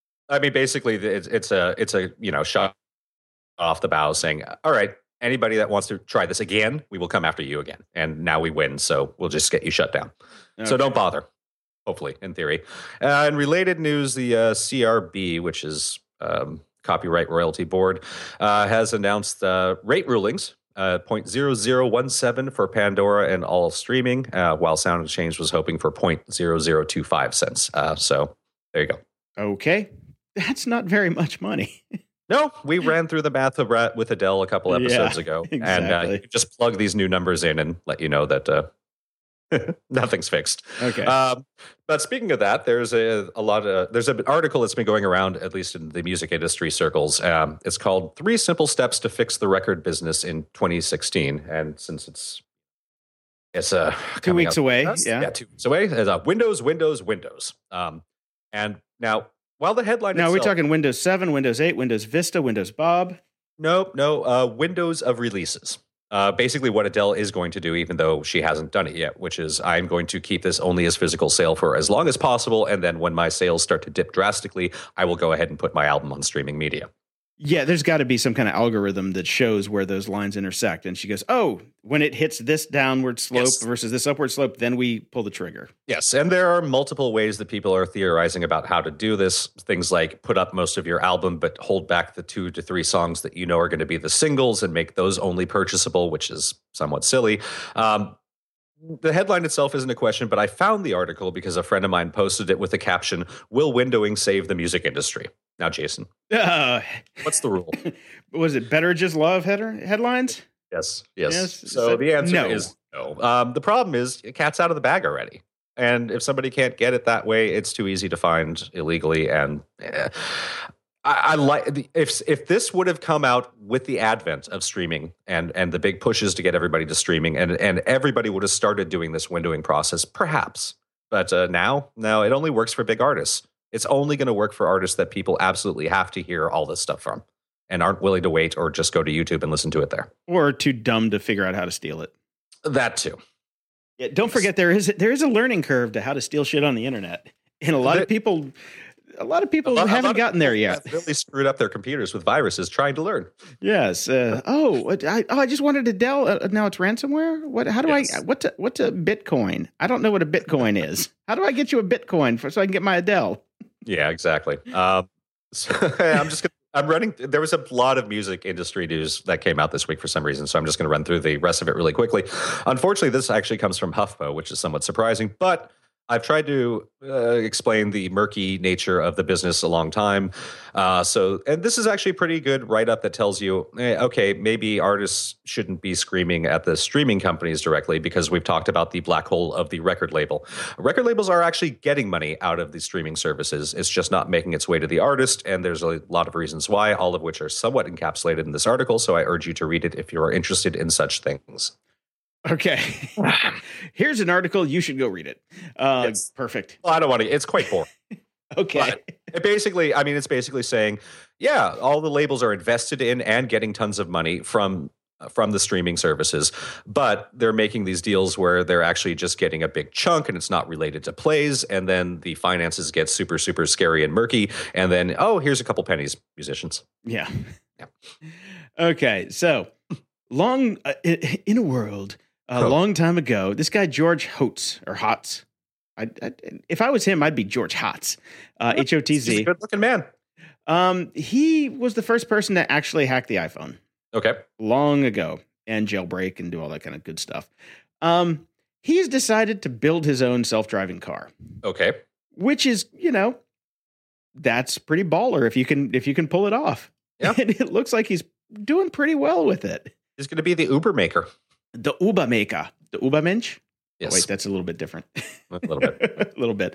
I mean, basically, it's it's a it's a you know shot off the bow saying, "All right, anybody that wants to try this again, we will come after you again." And now we win, so we'll just get you shut down. So Okay. don't bother. Hopefully, in theory. Uh, in related news, the uh, C R B, which is um, Copyright Royalty Board, uh, has announced uh, rate rulings. Uh, zero point zero zero one seven for Pandora and all streaming, uh, while Sound Exchange was hoping for zero point zero zero two five cents. Uh, so there you go. Okay, that's not very much money. No, we ran through the math of Rat with Adele a couple episodes Yeah, ago, and uh, exactly. you can just plug these new numbers in and let you know that uh, nothing's fixed. Okay. Um, but speaking of that, there's a, a lot of there's an article that's been going around, at least in the music industry circles. Um, it's called Three Simple Steps to Fix the Record Business in twenty sixteen. And since it's it's uh, Two coming weeks out- away, Yes, yeah. two weeks away. It's uh, Windows, Windows, Windows. Um, and now, while the headline Now we're itself, talking Windows seven, Windows eight, Windows Vista, Windows Bob. no, no, uh, windows of releases. Uh, basically, what Adele is going to do, even though she hasn't done it yet, which is I'm going to keep this only as physical sale for as long as possible. And then when my sales start to dip drastically, I will go ahead and put my album on streaming media. Yeah, there's got to be some kind of algorithm that shows where those lines intersect. And she goes, oh, when it hits this downward slope Yes. versus this upward slope, then we pull the trigger. Yes, and there are multiple ways that people are theorizing about how to do this. Things like put up most of your album, but hold back the two to three songs that you know are going to be the singles and make those only purchasable, which is somewhat silly. Um, the headline itself isn't a question, but I found the article because a friend of mine posted it with the caption, "Will windowing save the music industry?" Now, Jason, Uh, what's the rule? was it better just love header headlines? Yes, yes. Yes, So so the answer no. is no. Um, the problem is, cat's out of the bag already. And if somebody can't get it that way, it's too easy to find illegally. And eh, I, I like if if this would have come out with the advent of streaming and and the big pushes to get everybody to streaming, and and everybody would have started doing this windowing process, perhaps. But uh, now, no, it only works for big artists. It's only going to work for artists that people absolutely have to hear all this stuff from and aren't willing to wait or just go to YouTube and listen to it there. Or too dumb to figure out how to steal it? That too. Yeah, don't forget there is there is a learning curve to how to steal shit on the internet, and a lot The- of people a lot of people a lot, haven't gotten there yet. Have really screwed up their computers with viruses trying to learn. Yes. Uh, oh, I, oh, I just wanted to Dell. Uh, now it's ransomware. What? How do yes. I? What's a, what's a Bitcoin? I don't know what a Bitcoin is. How do I get you a Bitcoin for so I can get my Adele? Yeah, exactly. Um, so I'm just gonna. I'm running. There was a lot of music industry news that came out this week for some reason, so I'm just going to run through the rest of it really quickly. Unfortunately, this actually comes from HuffPo, which is somewhat surprising, but I've tried to uh, explain the murky nature of the business a long time. Uh, so, and this is actually a pretty good write-up that tells you, eh, okay, maybe artists shouldn't be screaming at the streaming companies directly because we've talked about the black hole of the record label. Record labels are actually getting money out of the streaming services. It's just not making its way to the artist, and there's a lot of reasons why, all of which are somewhat encapsulated in this article, so I urge you to read it if you are interested in such things. Okay. Here's an article. You should go read it. Uh, yes. Perfect. Well, I don't want to. It's quite boring. Okay. But it basically, I mean, it's basically saying, yeah, all the labels are invested in and getting tons of money from from the streaming services, but they're making these deals where they're actually just getting a big chunk and it's not related to plays. And then the finances get super, super scary and murky. And then, oh, here's a couple pennies, musicians. Yeah. Yeah. Okay. So long uh, in a world. A oh. long time ago, this guy, George Hotz, or Hotz, I, I, if I was him, I'd be George Hotz, uh, H O T Z. He's a good-looking man. Um, he was the first person to actually hack the iPhone. Okay. Long ago, and jailbreak and do all that kind of good stuff. Um, he's decided to build his own self-driving car. Okay. Which is, you know, that's pretty baller if you can if you can pull it off. Yeah. And it looks like he's doing pretty well with it. He's going to be the Uber maker. The Uber maker, the Uber Mensch. Yes. Oh, wait, that's a little bit different. A little bit. a little bit.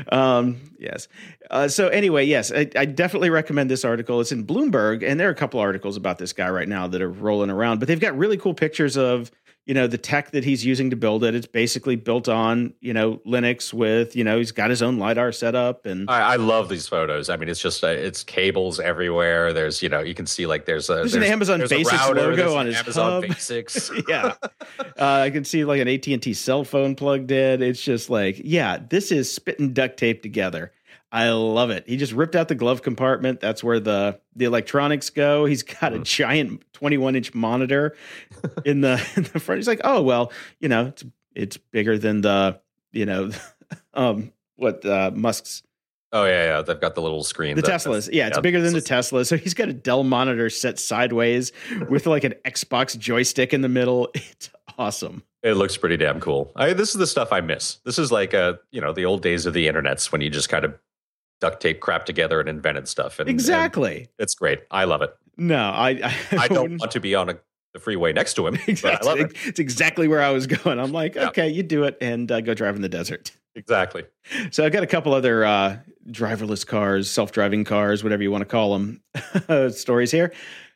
Um, yes. Uh, so anyway, yes, I, I definitely recommend this article. It's in Bloomberg, and there are a couple articles about this guy right now that are rolling around, but they've got really cool pictures of, you know, the tech that he's using to build it. It's basically built on, you know, Linux with, you know, he's got his own LiDAR setup. And I, I love these photos. I mean, it's just, uh, it's cables everywhere. There's, you know, you can see like there's a, there's, there's an Amazon there's Basics router, logo on his Amazon hub. Basics. Yeah. Uh, I can see like an A T and T cell phone plugged in. It's just like, yeah, this is spit and duct tape together. I love it. He just ripped out the glove compartment. That's where the, the electronics go. He's got a giant twenty-one inch monitor in the, in the front. He's like, oh, well, you know, it's, it's bigger than the, you know, um, what uh, Musk's. Oh, yeah, yeah. They've got the little screen. The Teslas. Yeah, it's yeah, bigger than the Tesla. So he's got a Dell monitor set sideways with like an Xbox joystick in the middle. It's awesome. It looks pretty damn cool. I, this is the stuff I miss. This is like, uh, you know, the old days of the internets when you just kind of duct tape crap together and invented stuff. And, exactly. And it's great. I love it. No, I I, I don't want to be on a, the freeway next to him. Exactly. But I love it. It's exactly where I was going. I'm like, yeah. okay, you do it and uh, go drive in the desert. Exactly. So I got a couple other uh, driverless cars, self-driving cars, whatever you want to call them, stories here.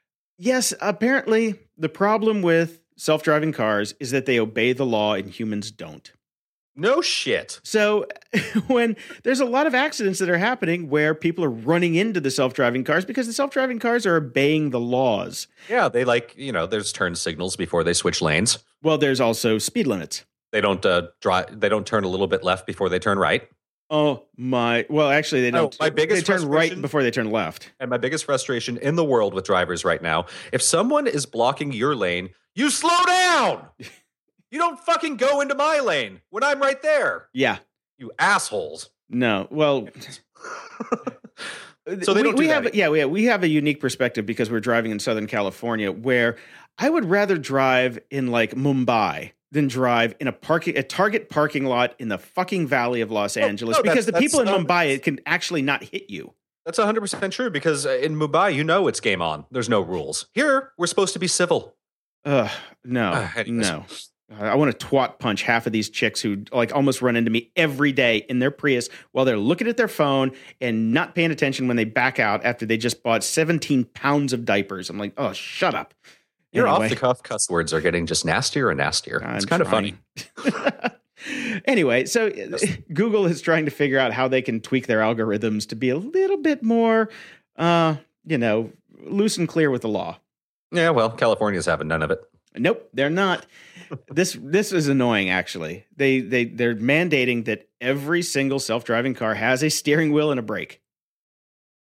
Yes, apparently the problem with self-driving cars is that they obey the law and humans don't. No shit. So when there's a lot of accidents that are happening where people are running into the self-driving cars because the self-driving cars are obeying the laws. Yeah, they like, you know, there's turn signals before they switch lanes. Well, there's also speed limits. They don't uh, drive. They don't turn a little bit left before they turn right. Oh my! Well, actually, they don't. Oh, my biggest they turn right before they turn left. And my biggest frustration in the world with drivers right now: if someone is blocking your lane, you slow down. You don't fucking go into my lane when I'm right there. Yeah, you assholes. No, well. So they we, don't do we that have yeah we have, we have a unique perspective because we're driving in Southern California, where I would rather drive in like Mumbai than drive in a parking a Target parking lot in the fucking Valley of Los Angeles, no, because the that's, people in um, Mumbai it can actually not hit you. That's one hundred percent true, because in Mumbai, you know it's game on. There's no rules. Here, we're supposed to be civil. Uh, no, uh, no. I want to twat punch half of these chicks who like almost run into me every day in their Prius while they're looking at their phone and not paying attention when they back out after they just bought seventeen pounds of diapers. I'm like, oh, shut up. Your anyway. off-the-cuff cuss words are getting just nastier and nastier. I'm it's kind trying. of funny. Anyway, so Google is trying to figure out how they can tweak their algorithms to be a little bit more, uh, you know, loose and clear with the law. Yeah, well, California's having none of it. Nope, they're not. this this is annoying, actually. They they they're mandating that every single self-driving car has a steering wheel and a brake.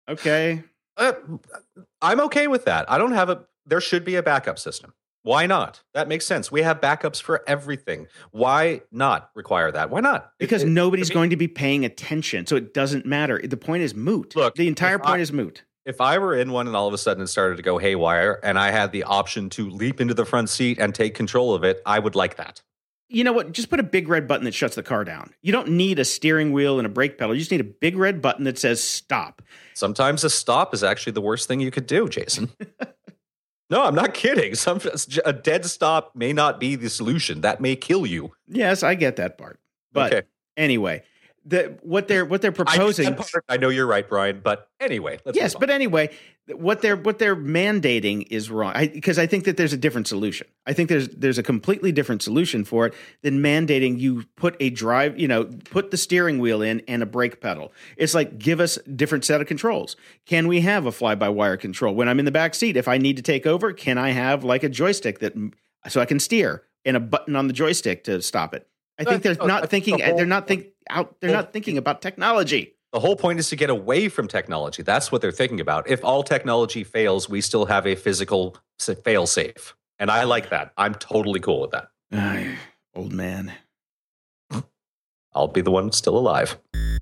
Okay. Uh, I'm okay with that. I don't have a, there should be a backup system. Why not? That makes sense. We have backups for everything. Why not require that? Why not? Because it, it, nobody's it, going to be paying attention. So it doesn't matter. The point is moot. Look, the entire point I, is moot. If I were in one and all of a sudden it started to go haywire and I had the option to leap into the front seat and take control of it, I would like that. You know what? Just put a big red button that shuts the car down. You don't need a steering wheel and a brake pedal. You just need a big red button that says stop. Sometimes a stop is actually the worst thing you could do, Jason. No, I'm not kidding. Some a dead stop may not be the solution. That may kill you. Yes, I get that part. But okay. anyway, the what they're what they're proposing. I, part, I know you're right, Brian. But anyway, let's yes. But anyway, what they're what they're mandating is wrong. Because I, I think that there's a different solution. I think there's there's a completely different solution for it than mandating you put a drive. You know, put the steering wheel in and a brake pedal. It's like give us a different set of controls. Can we have a fly-by-wire control when I'm in the back seat? If I need to take over, can I have like a joystick that so I can steer and a button on the joystick to stop it? I think they're not thinking. They're not think out. They're not thinking about technology. The whole point is to get away from technology. That's what they're thinking about. If all technology fails, we still have a physical fail safe, and I like that. I'm totally cool with that. Uh, old man. I'll be the one still alive.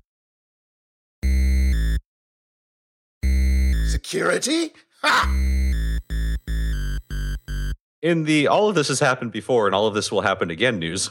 Security? Ha! In the all of this has happened before, and all of this will happen again news.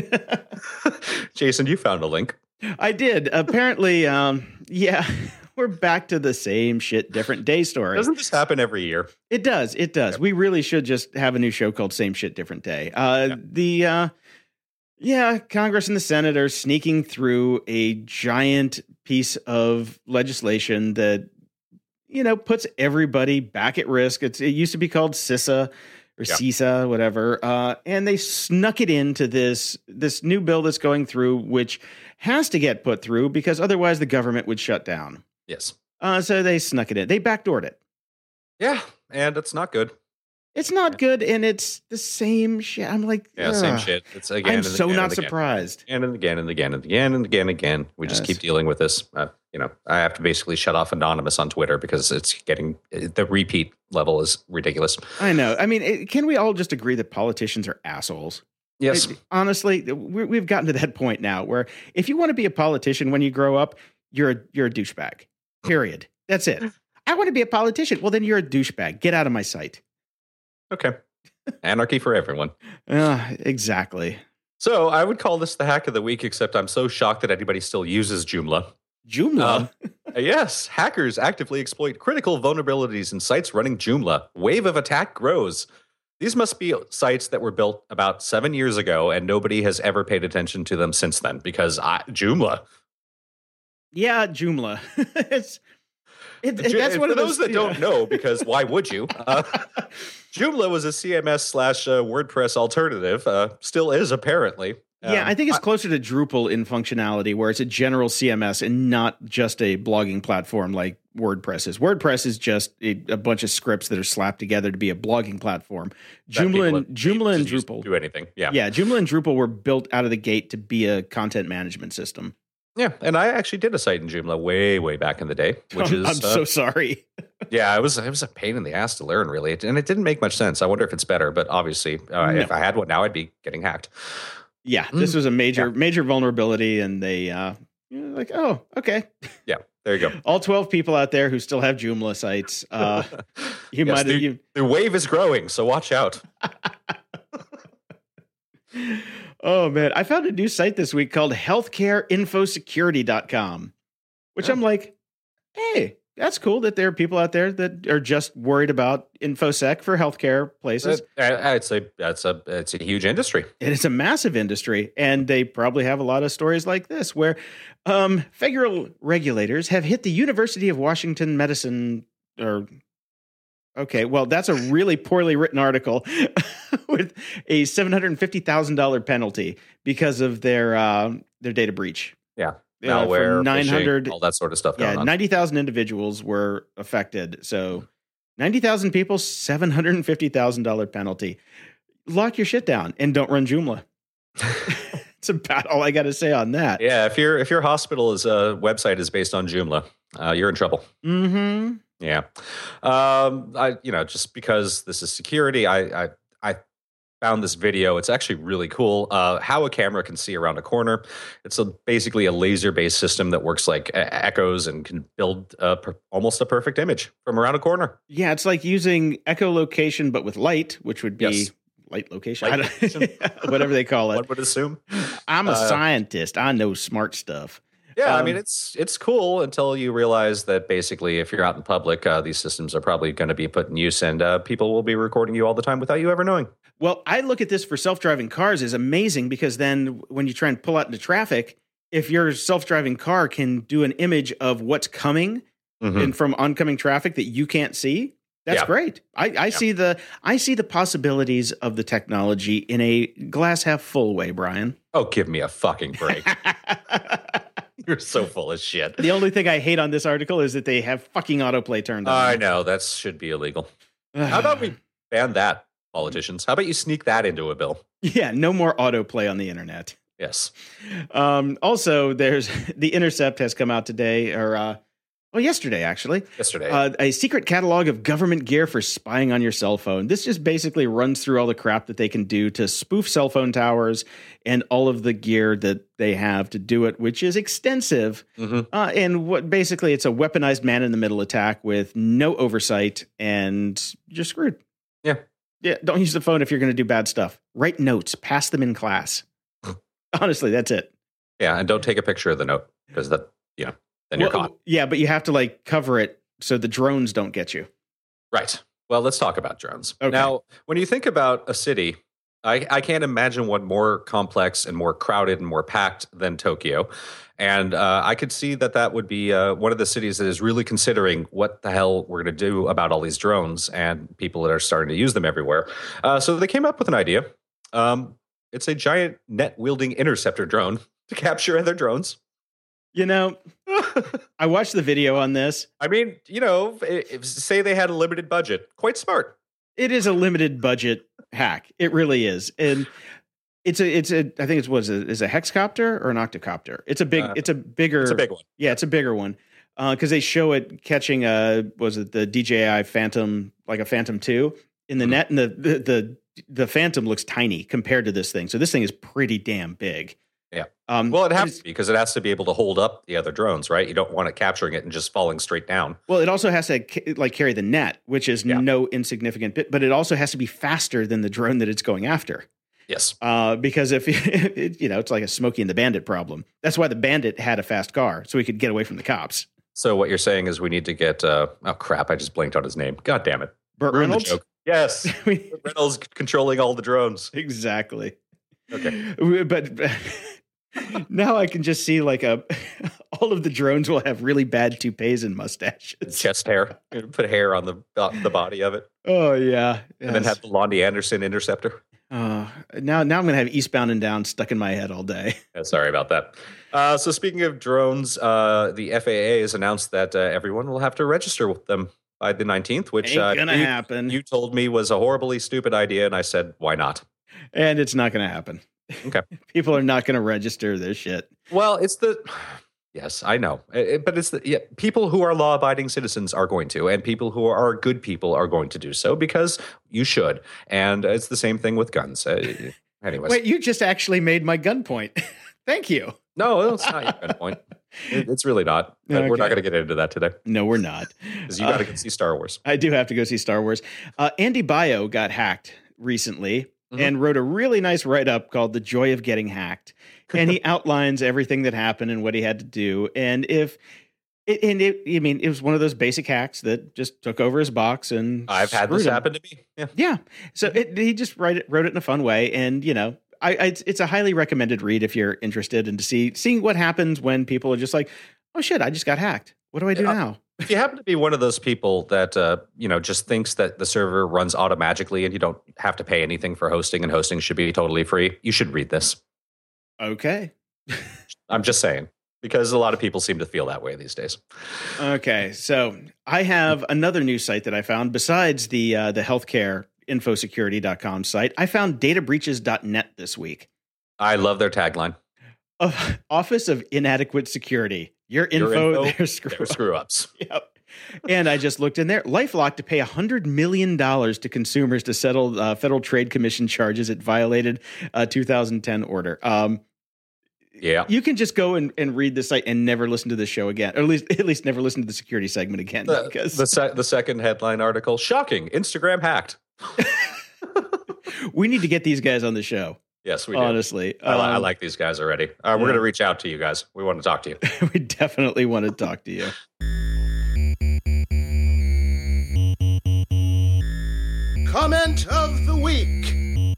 Jason, you found a link. I did. Apparently, um, yeah, we're back to the same shit, different day story. Doesn't this happen every year? It does. It does. Yep. We really should just have a new show called Same Shit, Different Day. Uh, yep. The, uh, yeah, Congress and the Senate are sneaking through a giant piece of legislation that, you know, puts everybody back at risk. It's, it used to be called CISA. Or yeah. CISA, whatever, uh, and they snuck it into this this new bill that's going through, which has to get put through because otherwise the government would shut down. Yes. Uh, so they snuck it in. They backdoored it. Yeah, and it's not good. It's not yeah. good, and it's the same shit. I'm like, yeah, ugh. same shit. It's again. I'm and so again not and again. surprised. And and again and again and again and again and again. We yes. just keep dealing with this. Uh, you know, I have to basically shut off Anonymous on Twitter because it's getting the repeat level is ridiculous. I know. I mean, it, can we all just agree that politicians are assholes? Yes. It, honestly, we're, we've gotten to that point now where if you want to be a politician when you grow up, you're a, you're a douchebag. Period. That's it. I want to be a politician. Well, then you're a douchebag. Get out of my sight. Okay. Anarchy for everyone. Uh, exactly. So I would call this the hack of the week, except I'm so shocked that anybody still uses Joomla. Joomla? Uh, yes. Hackers actively exploit critical vulnerabilities in sites running Joomla. Wave of attack grows. These must be sites that were built about seven years ago, and nobody has ever paid attention to them since then because I, Joomla. Yeah, Joomla. it's... It, Ju- that's one for of those, those that yeah. don't know, because why would you? Uh, Joomla was a C M S slash uh, WordPress alternative. Uh, still is, apparently. Um, yeah, I think it's closer to Drupal in functionality, where it's a general C M S and not just a blogging platform like WordPress is. WordPress is just a, a bunch of scripts that are slapped together to be a blogging platform. Joomla and, Joomla and Drupal do anything. Yeah, yeah. Joomla and Drupal were built out of the gate to be a content management system. Yeah, and I actually did a site in Joomla way, way back in the day, which is... I'm uh, so sorry. yeah, it was it was a pain in the ass to learn, really, and it didn't make much sense. I wonder if it's better, but obviously, uh, no. if I had one now, I'd be getting hacked. Yeah, this was a major, yeah. major vulnerability, and they uh, like, oh, okay. Yeah, there you go. All twelve people out there who still have Joomla sites, uh, you yes, might the, have... You... The wave is growing, so watch out. Oh, man. I found a new site this week called healthcare info security dot com, which yeah. I'm like, hey, that's cool that there are people out there that are just worried about InfoSec for healthcare places. Uh, I'd say that's a, it's a huge industry. And it's a massive industry. And they probably have a lot of stories like this where um, federal regulators have hit the University of Washington medicine or Okay, well, that's a really poorly written article with a seven hundred fifty thousand dollars penalty because of their uh, their data breach. Yeah, malware, uh, nine hundred, phishing, all that sort of stuff. Yeah, ninety thousand individuals were affected. So ninety thousand people, seven hundred fifty thousand dollars penalty. Lock your shit down and don't run Joomla. It's about all I got to say on that. Yeah, if your if your hospital's uh, website is based on Joomla, uh, you're in trouble. Mm-hmm. Yeah. Um, I, you know, just because this is security, I, I, I found this video. It's actually really cool. Uh, how a camera can see around a corner. It's a, basically a laser-based system that works like uh, echoes and can build a per, almost a perfect image from around a corner. Yeah, it's like using echolocation, but with light, which would be yes. light location, light location. whatever they call it. One would assume. I'm a uh, scientist. I know smart stuff. Yeah, um, I mean, it's it's cool until you realize that basically if you're out in public, uh, these systems are probably going to be put in use and uh, people will be recording you all the time without you ever knowing. Well, I look at this for self-driving cars as amazing because then when you try and pull out into traffic, if your self-driving car can do an image of what's coming mm-hmm. and from oncoming traffic that you can't see, that's yeah. great. I, I yeah. see the I see the possibilities of the technology in a glass half full way, Brian. Oh, give me a fucking break. You're so full of shit. The only thing I hate on this article is that they have fucking autoplay turned on. I know. That should be illegal. How about we ban that, politicians? How about you sneak that into a bill? Yeah, no more autoplay on the internet. Yes. Um, also, there's The Intercept has come out today, or uh, well, yesterday, actually. Yesterday. Uh, a secret catalog of government gear for spying on your cell phone. This just basically runs through all the crap that they can do to spoof cell phone towers and all of the gear that they have to do it, which is extensive. Mm-hmm. Uh, and what basically it's a weaponized man-in-the-middle attack with no oversight, and you're screwed. Yeah. Yeah, don't use the phone if you're going to do bad stuff. Write notes. Pass them in class. Honestly, that's it. Yeah, and don't take a picture of the note because that, you know, then you're well, caught. Yeah, but you have to like cover it so the drones don't get you. Right. Well, let's talk about drones. Okay. Now, when you think about a city, I, I can't imagine one more complex and more crowded and more packed than Tokyo. And uh, I could see that that would be uh, one of the cities that is really considering what the hell we're going to do about all these drones and people that are starting to use them everywhere. Uh, so they came up with an idea. Um, it's a giant net-wielding interceptor drone to capture other drones. You know, I watched the video on this. I mean, you know, if, say they had a limited budget. Quite smart. It is a limited budget hack. It really is. And it's a, it's a, I think it's, what is it, is a hexcopter or an octocopter? It's a big, uh, it's a bigger. It's a big one. Yeah, it's a bigger one. Uh, cause they show it catching a, was it the D J I Phantom, like a Phantom two in the mm-hmm. net. And the, the, the, the Phantom looks tiny compared to this thing. So this thing is pretty damn big. Yeah. Um, well, it has to be because it has to be able to hold up the other drones, right? You don't want it capturing it and just falling straight down. Well, it also has to like carry the net, which is yeah. no insignificant bit, but it also has to be faster than the drone that it's going after. Yes. Uh, because if it, you know, it's like a Smokey and the Bandit problem. That's why the Bandit had a fast car so he could get away from the cops. So what you're saying is we need to get. Uh, oh crap! I just blanked on his name. God damn it! Burt Ruined Reynolds. The joke. Yes. Burt Reynolds controlling all the drones. Exactly. Okay. But. Now I can just see like a all of the drones will have really bad toupees and mustaches, chest hair. Put hair on the uh, the body of it. Oh yeah, yes. And then have the Lonnie Anderson interceptor. Uh, now now I'm gonna have Eastbound and Down stuck in my head all day. Yeah, sorry about that. Uh, so speaking of drones, uh, the F A A has announced that uh, everyone will have to register with them by the nineteenth, which Ain't uh, gonna you, happen. You told me was a horribly stupid idea, and I said, why not? And it's not gonna happen. Okay. People are not going to register this shit. Well, it's the, yes, I know. It, but it's the, yeah, people who are law abiding citizens are going to, and people who are good people are going to do so because you should. And it's the same thing with guns. Uh, anyways. Wait, you just actually made my gun point. Thank you. No, it's not your gun point. It, it's really not. Okay. We're not going to get into that today. No, we're not. Because you got to uh, go see Star Wars. I do have to go see Star Wars. Uh, Andy Bio got hacked recently. Mm-hmm. And wrote a really nice write-up called The Joy of Getting Hacked. And he outlines everything that happened and what he had to do. And if it, and it, I mean, it was one of those basic hacks that just took over his box and I've had this him. happen to me. Yeah. Yeah. So it, he just write it, wrote it in a fun way. And, you know, I, I, it's a highly recommended read if you're interested in to see, seeing what happens when people are just like, oh shit, I just got hacked. What do I do yeah. now? If you happen to be one of those people that, uh, you know, just thinks that the server runs automatically and you don't have to pay anything for hosting and hosting should be totally free, you should read this. Okay. I'm just saying, because a lot of people seem to feel that way these days. Okay. So I have another news site that I found besides the, uh, the healthcare info security dot com site. I found data breaches dot net this week. I love their tagline. Uh, Office of Inadequate Security. Your info, Your info there's screw, there screw ups. Yep. And I just looked in there. LifeLock to pay one hundred million dollars to consumers to settle uh, Federal Trade Commission charges it violated a two thousand ten order. Um, yeah. You can just go and, and read the site and never listen to this show again, or at least at least never listen to the security segment again. The, because the, se- the second headline article, shocking, Instagram hacked. We need to get these guys on the show. Yes, we do. Honestly. I, li- um, I like these guys already. Uh, we're yeah. going to reach out to you guys. We want to talk to you. We definitely want to talk to you. Comment of the week.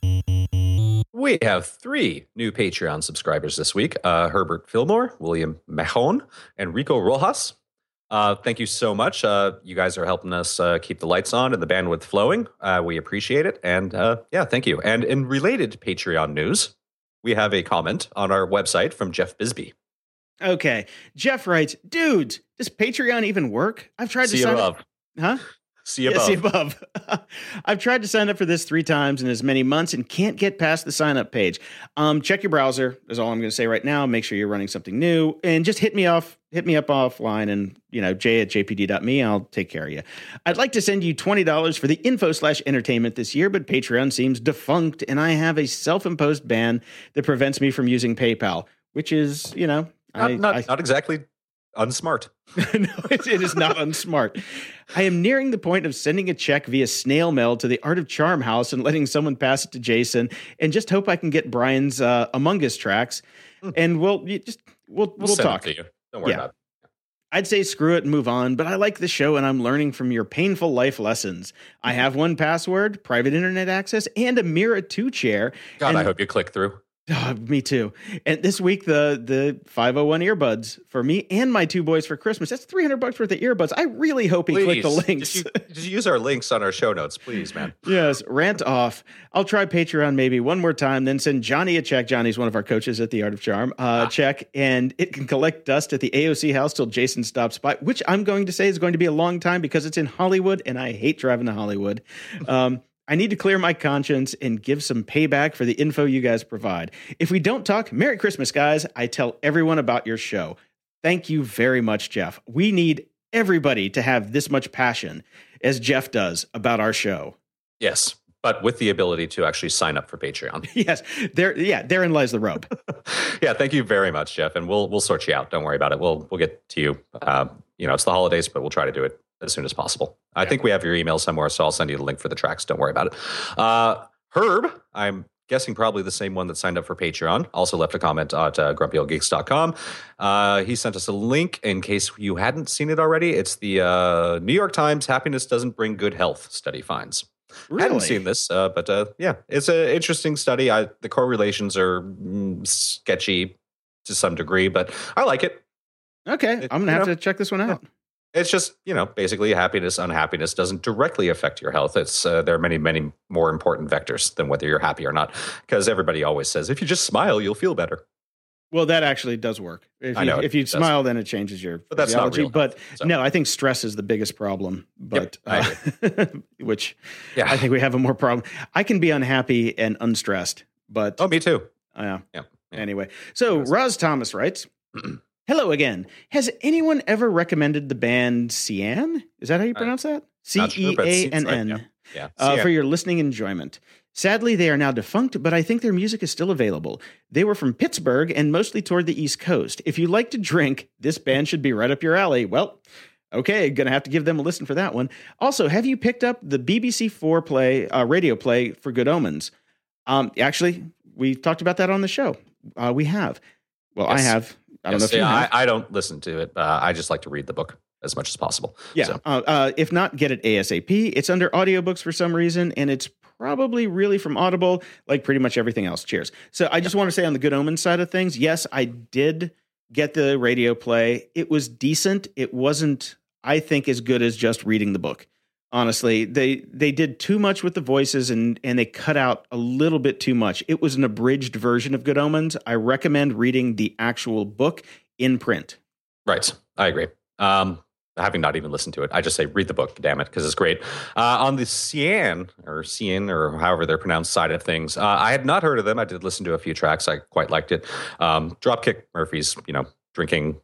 We have three new Patreon subscribers this week. Uh, Herbert Fillmore, William Mahon, and Rico Rojas. Uh, thank you so much. Uh, you guys are helping us uh, keep the lights on and the bandwidth flowing. Uh, we appreciate it. And uh, yeah, thank you. And in related Patreon news, we have a comment on our website from Jeff Bisbee. Okay. Jeff writes, dudes, does Patreon even work? I've tried See to sign above. up. Huh? See Yeah, above. see above. I've tried to sign up for this three times in as many months and can't get past the sign up page. Um, check your browser is all I'm going to say right now. Make sure you're running something new and just hit me off, hit me up offline and, you know, j at j p d dot me. I'll take care of you. I'd like to send you twenty dollars for the info slash entertainment this year, but Patreon seems defunct and I have a self-imposed ban that prevents me from using PayPal, which is, you know, Not, I, not, I, not exactly unsmart. no, it, it is not unsmart. I am nearing the point of sending a check via snail mail to the Art of Charm house and letting someone pass it to Jason, and just hope I can get Brian's uh, Among Us tracks. And we'll you just we'll We'll, we'll send talk. it to you. Don't worry Yeah. about it. I'd say screw it and move on, but I like the show and I'm learning from your painful life lessons. I have one password, private internet access, and a Mira two chair. God, and, I hope you click through. Oh, me too. And this week, the the five oh one earbuds for me and my two boys for Christmas. That's three hundred bucks worth of earbuds. I really hope he clicked the links. Just, you, just use our links on our show notes, please, man. Yes, rant off. I'll try Patreon maybe one more time, then send Johnny a check. Johnny's one of our coaches at the Art of Charm. Uh, ah. Check, and it can collect dust at the A O C house till Jason stops by, which I'm going to say is going to be a long time because it's in Hollywood, and I hate driving to Hollywood. Um, I need to clear my conscience and give some payback for the info you guys provide. If we don't talk, Merry Christmas, guys. I tell everyone about your show. Thank you very much, Jeff. We need everybody to have this much passion as Jeff does about our show. Yes, but with the ability to actually sign up for Patreon. Yes, there. Yeah, therein lies the rub. Yeah, thank you very much, Jeff, and we'll we'll sort you out. Don't worry about it. We'll we'll get to you. Uh, you know, it's the holidays, but we'll try to do it as soon as possible. I yeah. think we have your email somewhere, so I'll send you the link for the tracks. Don't worry about it. Uh, Herb, I'm guessing probably the same one that signed up for Patreon, also left a comment at uh, grumpy old geeks dot com. Uh, he sent us a link in case you hadn't seen it already. It's the uh, New York Times Happiness Doesn't Bring Good Health study finds. Really? I hadn't seen this, uh, but uh, yeah, it's an interesting study. I, the correlations are mm, sketchy to some degree, but I like it. Okay, it, I'm going to have know, to check this one out. Yeah. It's just, you know, basically happiness, unhappiness doesn't directly affect your health. It's uh, there are many, many more important vectors than whether you're happy or not. Because everybody always says, if you just smile, you'll feel better. Well, that actually does work. If you, I know if you smile, then it changes your but that's physiology. Not real but health, so. No, I think stress is the biggest problem. But yep, uh, which yeah. I think we have a more problem. I can be unhappy and unstressed. But oh, me too. Uh, yeah. yeah. Anyway, so Roz Thomas writes. Hello again. Has anyone ever recommended the band Cian? Is that how you pronounce that? C E A N N. Right, yeah. yeah. Uh, for your listening enjoyment. Sadly, they are now defunct, but I think their music is still available. They were from Pittsburgh and mostly toward the East Coast. If you like to drink, this band should be right up your alley. Well, okay, gonna have to give them a listen for that one. Also, have you picked up the B B C four play, uh, radio play for Good Omens? Um, actually, we talked about that on the show. Uh, we have. Well, yes. I have. I don't yes, know if yeah, you have. I, I don't listen to it. Uh, I just like to read the book as much as possible. Yeah. So. Uh, uh, if not, get it ASAP. It's under audiobooks for some reason, and it's probably really from Audible, like pretty much everything else. Cheers. So I just yeah. want to say on the Good Omens side of things, yes, I did get the radio play. It was decent. It wasn't, I think, as good as just reading the book. Honestly, they they did too much with the voices and and they cut out a little bit too much. It was an abridged version of Good Omens. I recommend reading the actual book in print. Right. I agree. Um, having not even listened to it, I just say read the book, damn it, because it's great. Uh, on the Cian or Cian or however they're pronounced side of things, uh, I had not heard of them. I did listen to a few tracks. I quite liked it. Um, Dropkick Murphys, you know, drinking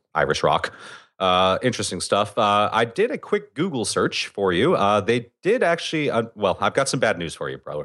Irish rock. Uh, interesting stuff. Uh, I did a quick Google search for you. Uh, they did actually, uh, well, I've got some bad news for you, brother.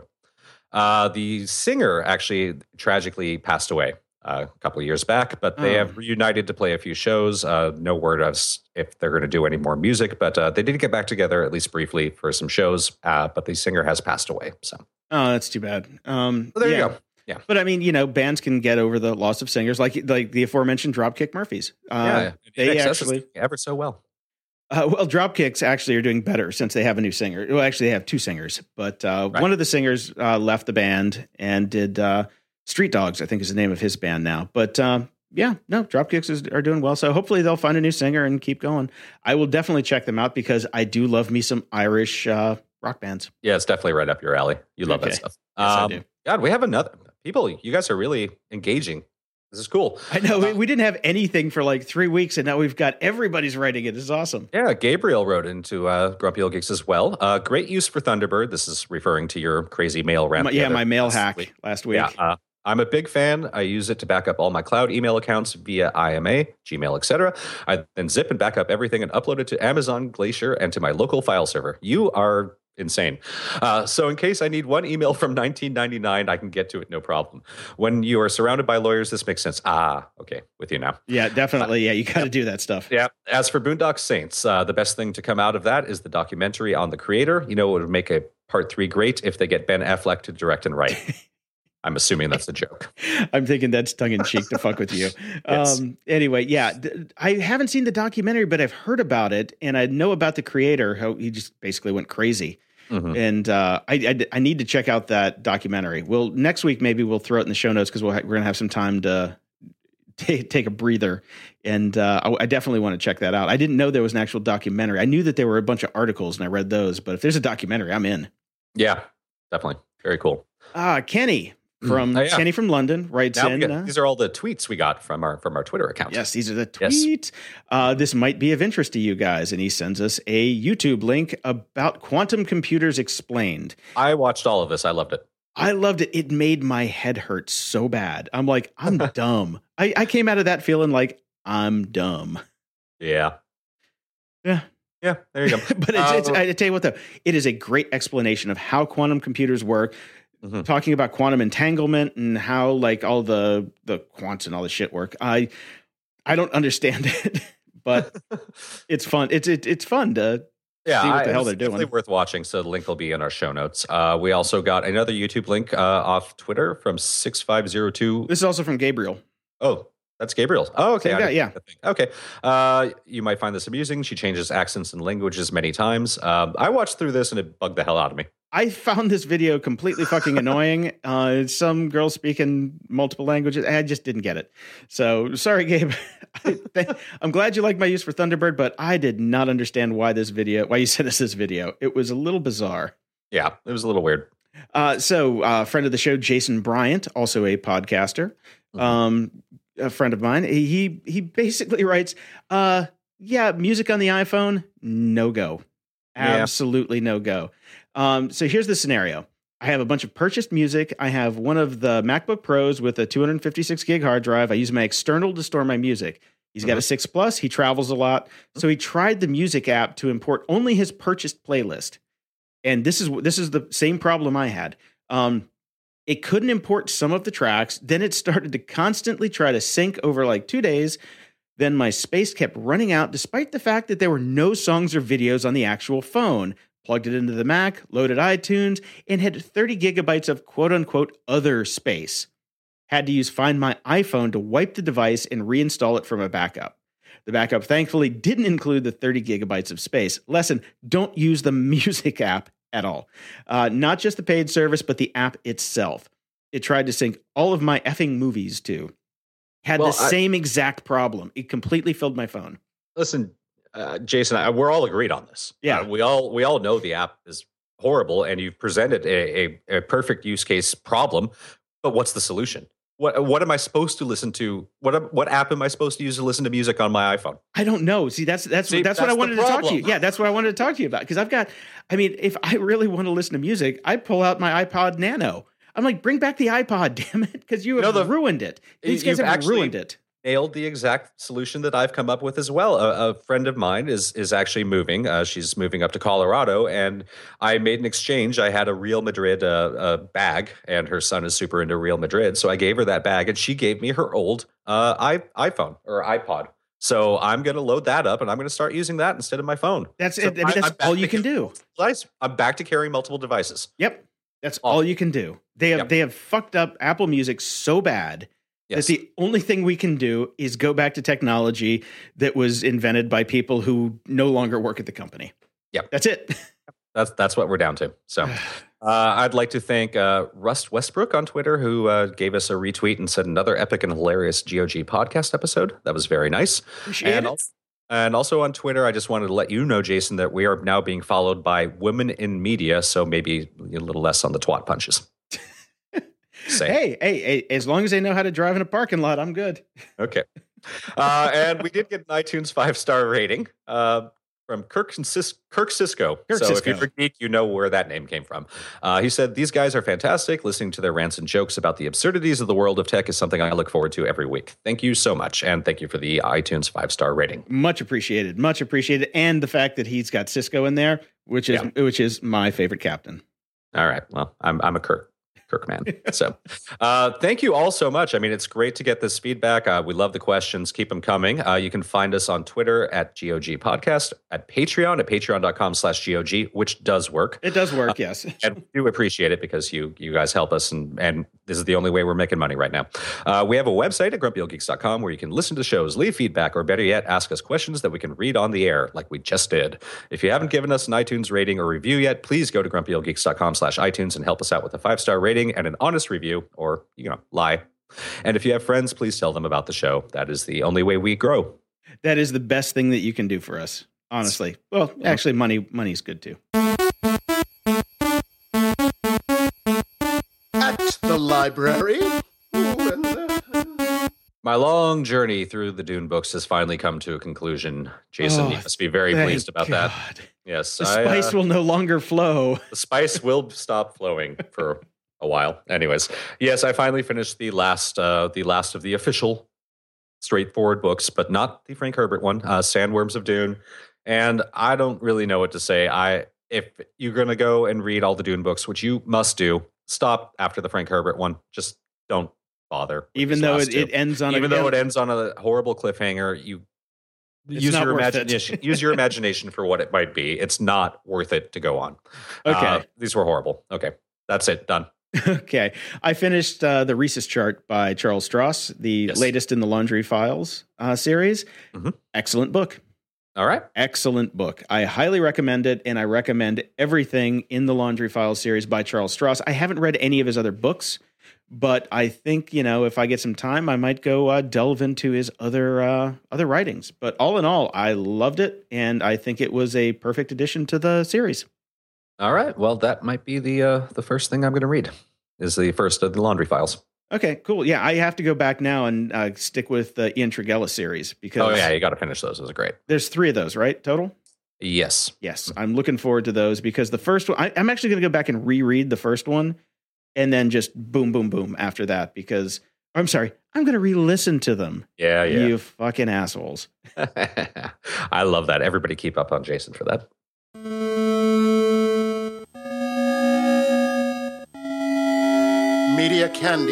Uh, the singer actually tragically passed away uh, a couple of years back, but they Oh. have reunited to play a few shows. Uh, no word as if they're going to do any more music, but uh, they did get back together at least briefly for some shows. Uh, but the singer has passed away. So, Oh, that's too bad. Um, well, there yeah. you go. Yeah. But I mean, you know, bands can get over the loss of singers, like like the aforementioned Dropkick Murphys. Uh, yeah, they N X S is actually, doing ever so well. uh, well, Dropkicks actually are doing better since they have a new singer. Well, actually, they have two singers, but uh, Right. one of the singers uh, left the band and did uh, Street Dogs, I think is the name of his band now. But um, yeah, no, Dropkicks is, are doing well. So hopefully they'll find a new singer and keep going. I will definitely check them out because I do love me some Irish uh, rock bands. Yeah, it's definitely right up your alley. You love Okay. that stuff. Yes, I Um, do. God, we have another people. You guys are really engaging. This is cool. I know we, we didn't have anything for like three weeks, and now we've got everybody's writing it. This is awesome. Yeah, Gabriel wrote into uh, Grumpy Old Geeks as well. Uh, great use for Thunderbird. This is referring to your crazy mail rant. My- the yeah, other- my mail last hack week. last week. Yeah, uh, I'm a big fan. I use it to back up all my cloud email accounts via I M A, Gmail, et cetera. I then zip and back up everything and upload it to Amazon Glacier and to my local file server. You are insane. Uh, so in case I need one email from nineteen ninety-nine, I can get to it no problem. When you are surrounded by lawyers, this makes sense. Ah, okay, with you now. Yeah, definitely. Yeah, you got to do that stuff. Yeah. As for Boondock Saints, uh, the best thing to come out of that is the documentary on the creator. You know, it would make a part three great if they get Ben Affleck to direct and write. I'm assuming that's a joke. I'm thinking that's tongue in cheek to fuck with you. Yes. Um, anyway, yeah, th- I haven't seen the documentary, but I've heard about it, and I know about the creator. How he just basically went crazy. Mhm. And uh, I, I I need to check out that documentary. Well, next week maybe we'll throw it in the show notes because we'll ha- we're gonna have some time to t- take a breather. And uh, I, I definitely want to check that out. I didn't know there was an actual documentary. I knew that there were a bunch of articles, and I read those. But if there's a documentary, I'm in. Yeah, definitely. Very cool. Ah, Kenny from Oh, yeah. Kenny from London writes Now we in. get- uh, these are all the tweets we got from our from our Twitter account. Yes, these are the Yes. tweets. Uh, this might be of interest to you guys. And he sends us a YouTube link about quantum computers explained. I watched all of this. I loved it. I loved it. It made my head hurt so bad. I'm like, I'm dumb. I, I came out of that feeling like I'm dumb. Yeah. Yeah. Yeah, there you go. But it's, it's, Uh, I tell you what, though, it is a great explanation of how quantum computers work. Mhm. Talking about quantum entanglement and how like all the the quants and all the shit work. I I don't understand it, but it's fun. It's it, it's fun to Yeah, see what I- the hell it's they're doing. definitely worth watching. So the link will be in our show notes. Uh, we also got another YouTube link uh, off Twitter from six five zero two. This is also from Gabriel. Oh, that's Gabriel's. Oh, okay. Same I guy, didn't yeah. get that thing. Okay. Uh, you might find this amusing. She changes accents and languages many times. Um, I watched through this and it bugged the hell out of me. I found this video completely fucking annoying. Uh, some girl speaking multiple languages. I just didn't get it. So sorry, Gabe. I th- I'm glad you like my use for Thunderbird, but I did not understand why this video, why you sent us this video. It was a little bizarre. Yeah, it was a little weird. Uh, so, uh, friend of the show, Jason Bryant, also a podcaster, Mhm. um, a friend of mine. He he basically writes, uh, "Yeah, music on the iPhone, no go, Yeah. absolutely no go." Um, so here's the scenario: I have a bunch of purchased music. I have one of the MacBook Pros with a two hundred fifty-six gig hard drive. I use my external to store my music. He's got a six plus. He travels a lot, so he tried the music app to import only his purchased playlist. And this is this is the same problem I had. Um, it couldn't import some of the tracks. Then it started to constantly try to sync over like two days. Then my space kept running out, despite the fact that there were no songs or videos on the actual phone. Plugged it into the Mac, loaded iTunes, and had thirty gigabytes of quote unquote other space. Had to use Find My iPhone to wipe the device and reinstall it from a backup. The backup thankfully didn't include the thirty gigabytes of space. Lesson, don't use the music app at all. Uh, not just the paid service, but the app itself. It tried to sync all of my effing movies too. Had Well, the I- same exact problem. It completely filled my phone. Listen, uh, Jason, I, we're all agreed on this. Yeah. Uh, we all we all know the app is horrible, and you've presented a, a, a perfect use case problem. But what's the solution? What what am I supposed to listen to? What am- what app am I supposed to use to listen to music on my iPhone? I don't know. See, that's that's See, that's what I that's the wanted to talk to problem. you. Yeah, that's what I wanted to talk to you about. Because I've got, I mean, if I really want to listen to music, I pull out my iPod Nano. I'm like, bring back the iPod, damn it, because you have know, the- ruined it. These guys you've have actually- ruined it. nailed the exact solution that I've come up with as well. A, a friend of mine is is actually moving. Uh, she's moving up to Colorado, and I made an exchange. I had a Real Madrid uh, uh, bag, and her son is super into Real Madrid, so I gave her that bag, and she gave me her old uh, i iPhone or iPod. So I'm going to load that up, and I'm going to start using that instead of my phone. That's so it. I mean, that's all you can do. Device. I'm back to carrying multiple devices. Yep, that's Awesome. all you can do. They have Yep. they have fucked up Apple Music so bad. Yes. That the only thing we can do is go back to technology that was invented by people who no longer work at the company. Yep. That's it. That's that's what we're down to. So uh, I'd like to thank uh, Rust Westbrook on Twitter, who uh, gave us a retweet and said another epic and hilarious G O G podcast episode. That was very nice. Appreciate and, it. Also, and also on Twitter, I just wanted to let you know, Jason, that we are now being followed by Women in Media, so maybe a little less on the twat punches. Say. Hey, hey, hey, as long as they know how to drive in a parking lot, I'm good. Okay. Uh, and we did get an iTunes five-star rating uh, from Kirk, Cis- Kirk Cisco. Kirk so Cisco. if you're a geek, you know where that name came from. Uh, he said, these guys are fantastic. Listening to their rants and jokes about the absurdities of the world of tech is something I look forward to every week. Thank you so much. And thank you for the iTunes five-star rating. Much appreciated. Much appreciated. And the fact that he's got Cisco in there, which is Yeah. which is my favorite captain. All right. Well, I'm I'm a Kirk. Kirkman. So uh, thank you all so much. I mean, it's great to get this feedback. Uh, we love the questions. Keep them coming. Uh, you can find us on Twitter at G O G Podcast, at Patreon, at patreon.com slash GOG, which does work. It does work, Uh, yes. And we do appreciate it because you you guys help us, and, and this is the only way we're making money right now. Uh, we have a website at grumpy old geeks dot com where you can listen to shows, leave feedback, or better yet, ask us questions that we can read on the air like we just did. If you haven't given us an iTunes rating or review yet, please go to grumpy old geeks dot com slash iTunes and help us out with a five-star rating and an honest review, or, you know, lie. And if you have friends, please tell them about the show. That is the only way we grow. That is the best thing that you can do for us, honestly. Well, actually, money money's good too. At the library. Ooh, and, uh, My long journey through the Dune books has finally come to a conclusion. Jason, Oh, you must be very Thank pleased about that. God. Yes. The I, spice uh, will no longer flow. the spice will stop flowing for a while. Anyways, yes, I finally finished the last uh, the last of the official straightforward books, but not the Frank Herbert one, uh, Sandworms of Dune. And I don't really know what to say. I if you're going to go and read all the Dune books, which you must do, stop after the Frank Herbert one. Just don't bother. with Even these though last it, two. it ends on even a though it ends on a horrible cliffhanger, you It's use not your worth it. imagination. use your imagination for what it might be. It's not worth it to go on. Okay. Uh, these were horrible. Okay, that's it. Done. Okay. I finished uh, the Rhesus Chart by Charles Stross, the Yes. latest in the Laundry Files uh, series. Mhm. Excellent book. All right. Excellent book. I highly recommend it, and I recommend everything in the Laundry Files series by Charles Stross. I haven't read any of his other books, but I think, you know, if I get some time, I might go uh, delve into his other uh, other writings. But all in all, I loved it, and I think it was a perfect addition to the series. All right. Well, that might be the uh, the first thing I'm going to read. Is the first of the Laundry Files. Okay, cool. Yeah, I have to go back now and uh, stick with the Ian Tregella series because Oh yeah, you got to finish those. Those are great. there's three of those, right? Total? Yes. Yes, I'm looking forward to those because the first one, I, I'm actually going to go back and reread the first one and then just boom, boom, boom after that because, I'm sorry, I'm going to re-listen to them. Yeah. Yeah. You fucking assholes. I love that. Everybody keep up on Jason for that. Media Candy.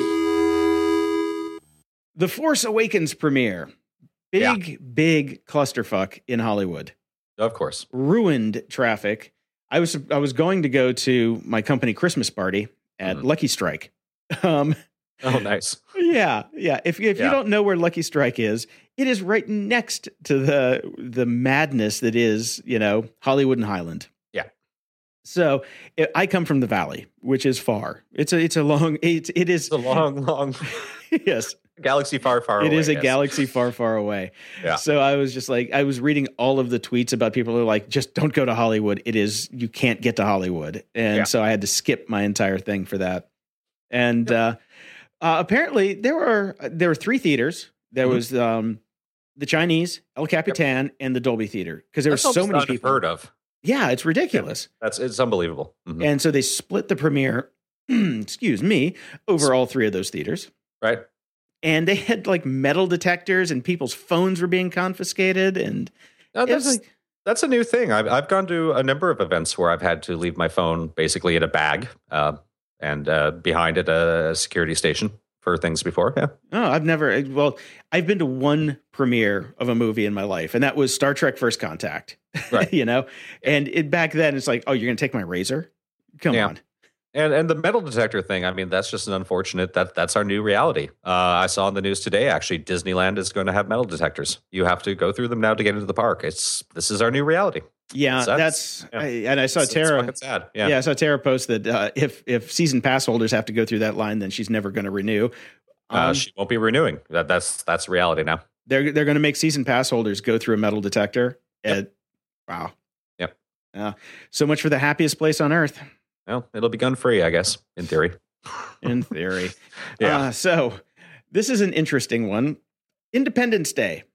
The Force Awakens premiere. Big, big clusterfuck in Hollywood. Of course. Ruined traffic. I was I was going to go to my company Christmas party at Mhm. Lucky Strike. Um, Oh, nice. yeah, yeah. If if Yeah. you don't know where Lucky Strike is, it is right next to the the madness that is, you know, Hollywood and Highland. Yeah. So it, I come from the Valley, which is far. It's a it's a long. It it is It's a long, long yes. galaxy far, far away. It is a yes. galaxy far, far away. Yeah. So I was just like, I was reading all of the tweets about people who are like, just don't go to Hollywood. It is, you can't get to Hollywood. And Yeah. so I had to skip my entire thing for that. And uh, uh, apparently there were, there were three theaters. There Mhm. was um, the Chinese, El Capitan, and the Dolby Theater. Because there were That's so almost many people. unheard of. Yeah, it's ridiculous. That's it's unbelievable. Mhm. And so they split the premiere, excuse me, over all three of those theaters. Right. and they had like metal detectors, and people's phones were being confiscated, and No, it was that's, like, that's a new thing. I've, I've gone to a number of events where I've had to leave my phone basically in a bag uh, and uh, behind it a security station for things before. Yeah. oh, I've never. Well, I've been to one premiere of a movie in my life, and that was Star Trek: First Contact. Right. you know, and it back then it's like, oh, you're gonna take my razor? Come Yeah. on. And and the metal detector thing, I mean, that's just an unfortunate, that that's our new reality. Uh, I saw in the news today, actually, Disneyland is going to have metal detectors. You have to go through them now to get into the park. It's This is our new reality. Yeah, So that's, yeah. I, and I saw It's, it's Tara. fucking sad. Yeah. Yeah, I saw Tara post that uh, if if season pass holders have to go through that line, then she's never going to renew. Um, uh, she won't be renewing. That that's that's reality now. they're they're going to make season pass holders go through a metal detector. Yep. And, wow. Yep. Uh, so much for the happiest place on earth, Well, it'll be gun free, I guess, in theory. in theory. Yeah. Uh, so this is an interesting one. Independence Day.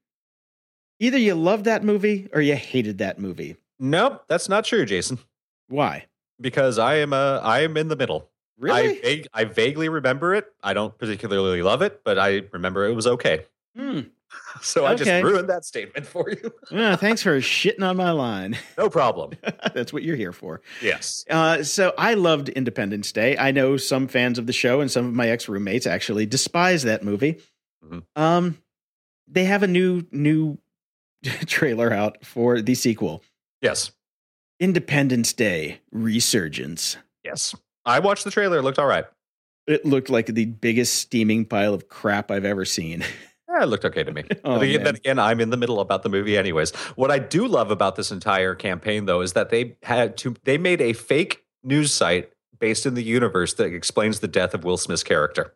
Either you loved that movie or you hated that movie. Nope, that's not true, Jason. Why? Because I am uh, I am in the middle. Really? I, vague, I vaguely remember it. I don't particularly love it, but I remember it was okay. Hmm. So I just Okay. ruined that statement for you. Yeah, thanks for shitting on my line. No problem. That's what you're here for. Yes. Uh, so I loved Independence Day. I know some fans of the show and some of my ex-roommates actually despise that movie. Mhm. Um, they have a new new trailer out for the sequel, Yes. Independence Day Resurgence. Yes. I watched the trailer. It looked all right. It looked like the biggest steaming pile of crap I've ever seen. Yeah, it looked okay to me. Oh, but again, man. then again, I'm in the middle about the movie anyways. What I do love about this entire campaign, though, is that they had to they made a fake news site based in the universe that explains the death of Will Smith's character.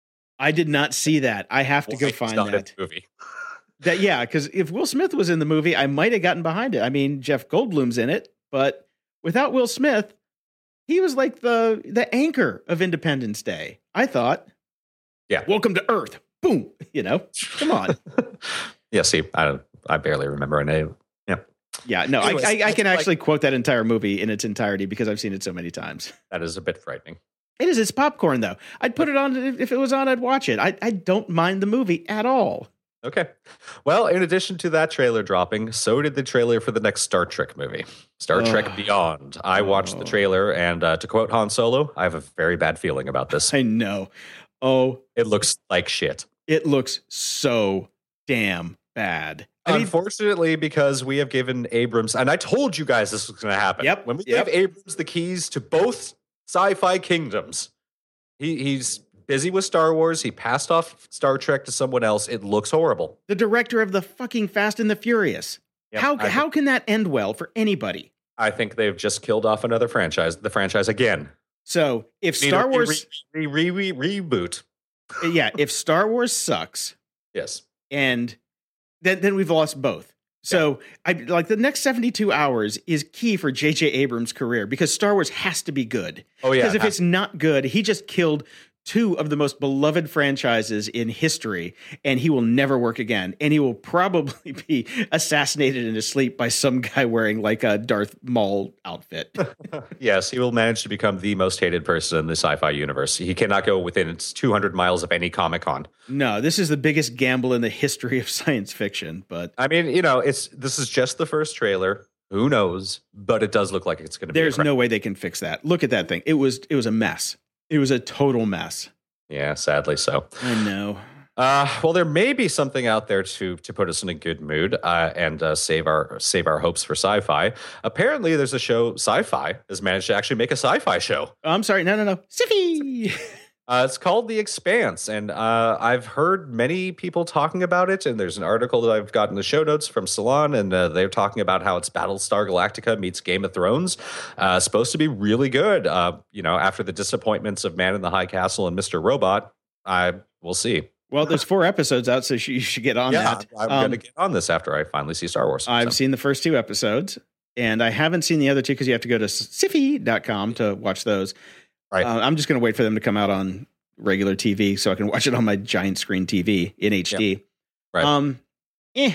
I did not see that. I have to Why go he's find not in that. the movie. That yeah, because if Will Smith was in the movie, I might have gotten behind it. I mean, Jeff Goldblum's in it, but without Will Smith, he was like the the anchor of Independence Day. I thought. Yeah. Welcome to Earth. Boom. You know, come on. Yeah, see, I don't, I barely remember a name. Yeah, Yeah, no, Anyways, I, I, I I can like- actually quote that entire movie in its entirety because I've seen it so many times. that is a bit frightening. It is. It's popcorn, though. I'd put it on if if it was on. I'd watch it. I I don't mind the movie at all. Okay. Well, in addition to that trailer dropping, so did the trailer for the next Star Trek movie, Star Trek Oh. Beyond. I watched Oh. the trailer, and uh, to quote Han Solo, I have a very bad feeling about this. I know. Oh, It looks like shit. it looks so damn bad. I mean, Unfortunately, because we have given Abrams, and I told you guys this was going to happen. Yep, When we yep. gave Abrams the keys to both sci-fi kingdoms, he, he's busy with Star Wars. He passed off Star Trek to someone else. It looks horrible. the director of the fucking Fast and the Furious. Yep, how I, how can that end well for anybody? I think they've just killed off another franchise, the franchise again. So if Need Star a re- Wars, re, re, re, re, reboot. yeah, if Star Wars sucks, Yes. and then then we've lost both. So I like the next seventy-two hours is key for J J Abrams' career because Star Wars has to be good. Oh yeah. Because if it's not good, he just killed two of the most beloved franchises in history, and he will never work again. And he will probably be assassinated in his sleep by some guy wearing like a Darth Maul outfit. yes, he will manage to become the most hated person in the sci-fi universe. He cannot go within two hundred miles of any Comic-Con. No, this is the biggest gamble in the history of science fiction. But I mean, you know, it's this is just the first trailer. Who knows? But it does look like it's going to be. there's a crap. no way they can fix that. Look at that thing. It was it was a mess. It was a total mess. Yeah, sadly so. I know. Uh, well, there may be something out there to to put us in a good mood uh, and uh, save our save our hopes for sci-fi. Apparently, there's a show. Sci-Fi has managed to actually make a sci-fi show. I'm sorry. No, no, no. Siffy. Uh, it's called The Expanse, and uh, I've heard many people talking about it. And there's an article that I've got in the show notes from Salon, and uh, they're talking about how it's Battlestar Galactica meets Game of Thrones. Uh, supposed to be really good. Uh, you know, after the disappointments of Man in the High Castle and Mister Robot, I we'll see. Well, there's four episodes out, so you you should get on yeah, that. I'm Um, going to get on this after I finally see Star Wars. I've So, seen the first two episodes, and I haven't seen the other two because you have to go to siffy dot com to watch those. Right. Uh, I'm just going to wait for them to come out on regular T V so I can watch it on my giant screen T V in H D. Right. Um, eh.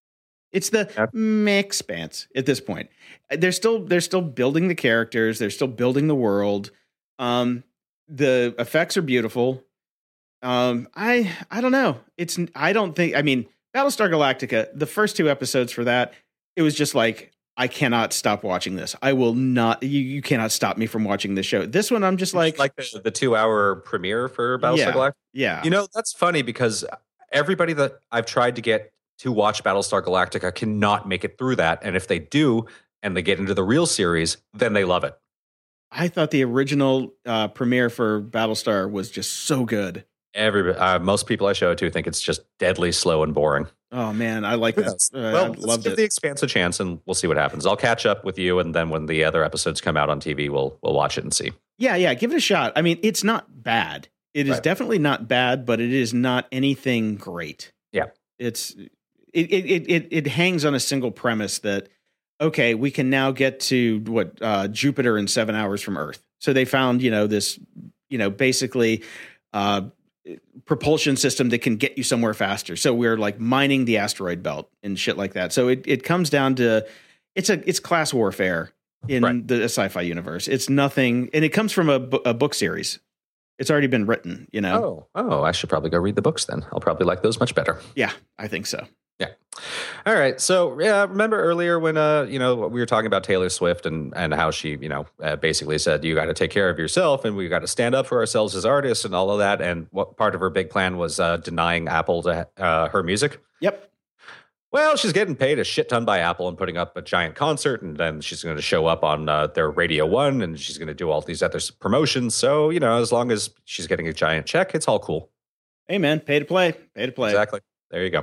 It's the Yeah. meh expanse at this point. They're still they're still building the characters. They're still building the world. Um, the effects are beautiful. Um, I I don't know. It's I don't think. I mean, Battlestar Galactica. The first two episodes for that, it was just like I cannot stop watching this. I will not. You you cannot stop me from watching this show. This one, I'm just like like the, the two hour premiere for Battlestar yeah, Galactica. Yeah, you know that's funny because everybody that I've tried to get to watch Battlestar Galactica cannot make it through that, and if they do and they get into the real series, then they love it. I thought the original uh, premiere for Battlestar was just so good. Every uh, most people I show it to think it's just deadly slow and boring. Oh man, I like that. Yes. Uh, well, I let's loved give it. The Expanse a chance, and we'll see what happens. I'll catch up with you, and then when the other episodes come out on T V, we'll we'll watch it and see. Yeah, yeah, give it a shot. I mean, it's not bad. It is Right. definitely not bad, but it is not anything great. Yeah, it's it it it it hangs on a single premise that okay, we can now get to what uh, Jupiter in seven hours from Earth. So they found you know this you know basically. Uh, propulsion system that can get you somewhere faster. So we're like mining the asteroid belt and shit like that. So it, it comes down to it's a it's class warfare in right. the sci-fi universe. It's nothing, and it comes from a, a book series. It's already been written, you know. Oh, oh, I should probably go read the books then. I'll probably like those much better. Yeah, I think so. Yeah. All right. So, yeah, remember earlier when, uh, you know, we were talking about Taylor Swift and, and how she, you know, uh, basically said, you got to take care of yourself and we got to stand up for ourselves as artists and all of that. And what part of her big plan was uh, denying Apple to uh, her music. Yep. Well, she's getting paid a shit ton by Apple and putting up a giant concert. And then she's going to show up on uh, their Radio One and she's going to do all these other promotions. So, you know, as long as she's getting a giant check, it's all cool. Hey, man, pay to play. Pay to play. Exactly. There you go.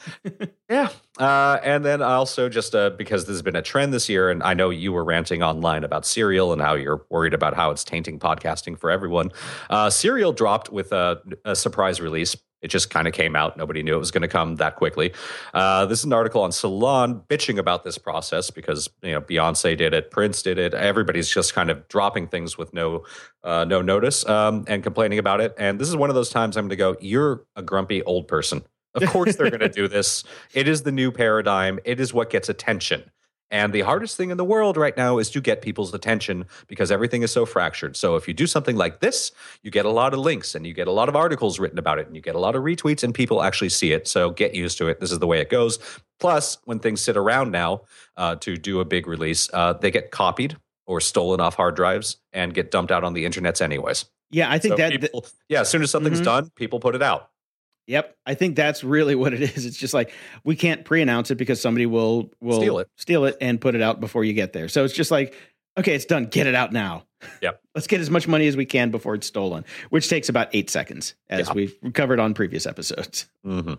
yeah. Uh, and then also just uh, because this has been a trend this year, and I know you were ranting online about Serial and how you're worried about how it's tainting podcasting for everyone. Uh, Serial dropped with a, a surprise release. It just kind of came out. Nobody knew it was going to come that quickly. Uh, this is an article on Salon bitching about this process because, you know, Beyonce did it, Prince did it. Everybody's just kind of dropping things with no uh, no notice um, and complaining about it. And this is one of those times I'm going to go, you're a grumpy old person. Of course they're going to do this. It is the new paradigm. It is what gets attention. And the hardest thing in the world right now is to get people's attention because everything is so fractured. So if you do something like this, you get a lot of links and you get a lot of articles written about it and you get a lot of retweets and people actually see it. So get used to it. This is the way it goes. Plus, when things sit around now uh, to do a big release, uh, they get copied or stolen off hard drives and get dumped out on the internets anyways. Yeah, I think so that... People, yeah, as soon as something's mm-hmm. done, people put it out. Yep. I think that's really what it is. It's just like, we can't pre-announce it because somebody will, will steal it. steal it and put it out before you get there. So it's just like, okay, it's done. Get it out now. Yep. Let's get as much money as we can before it's stolen, which takes about eight seconds as yeah. we've covered on previous episodes. Mm-hmm.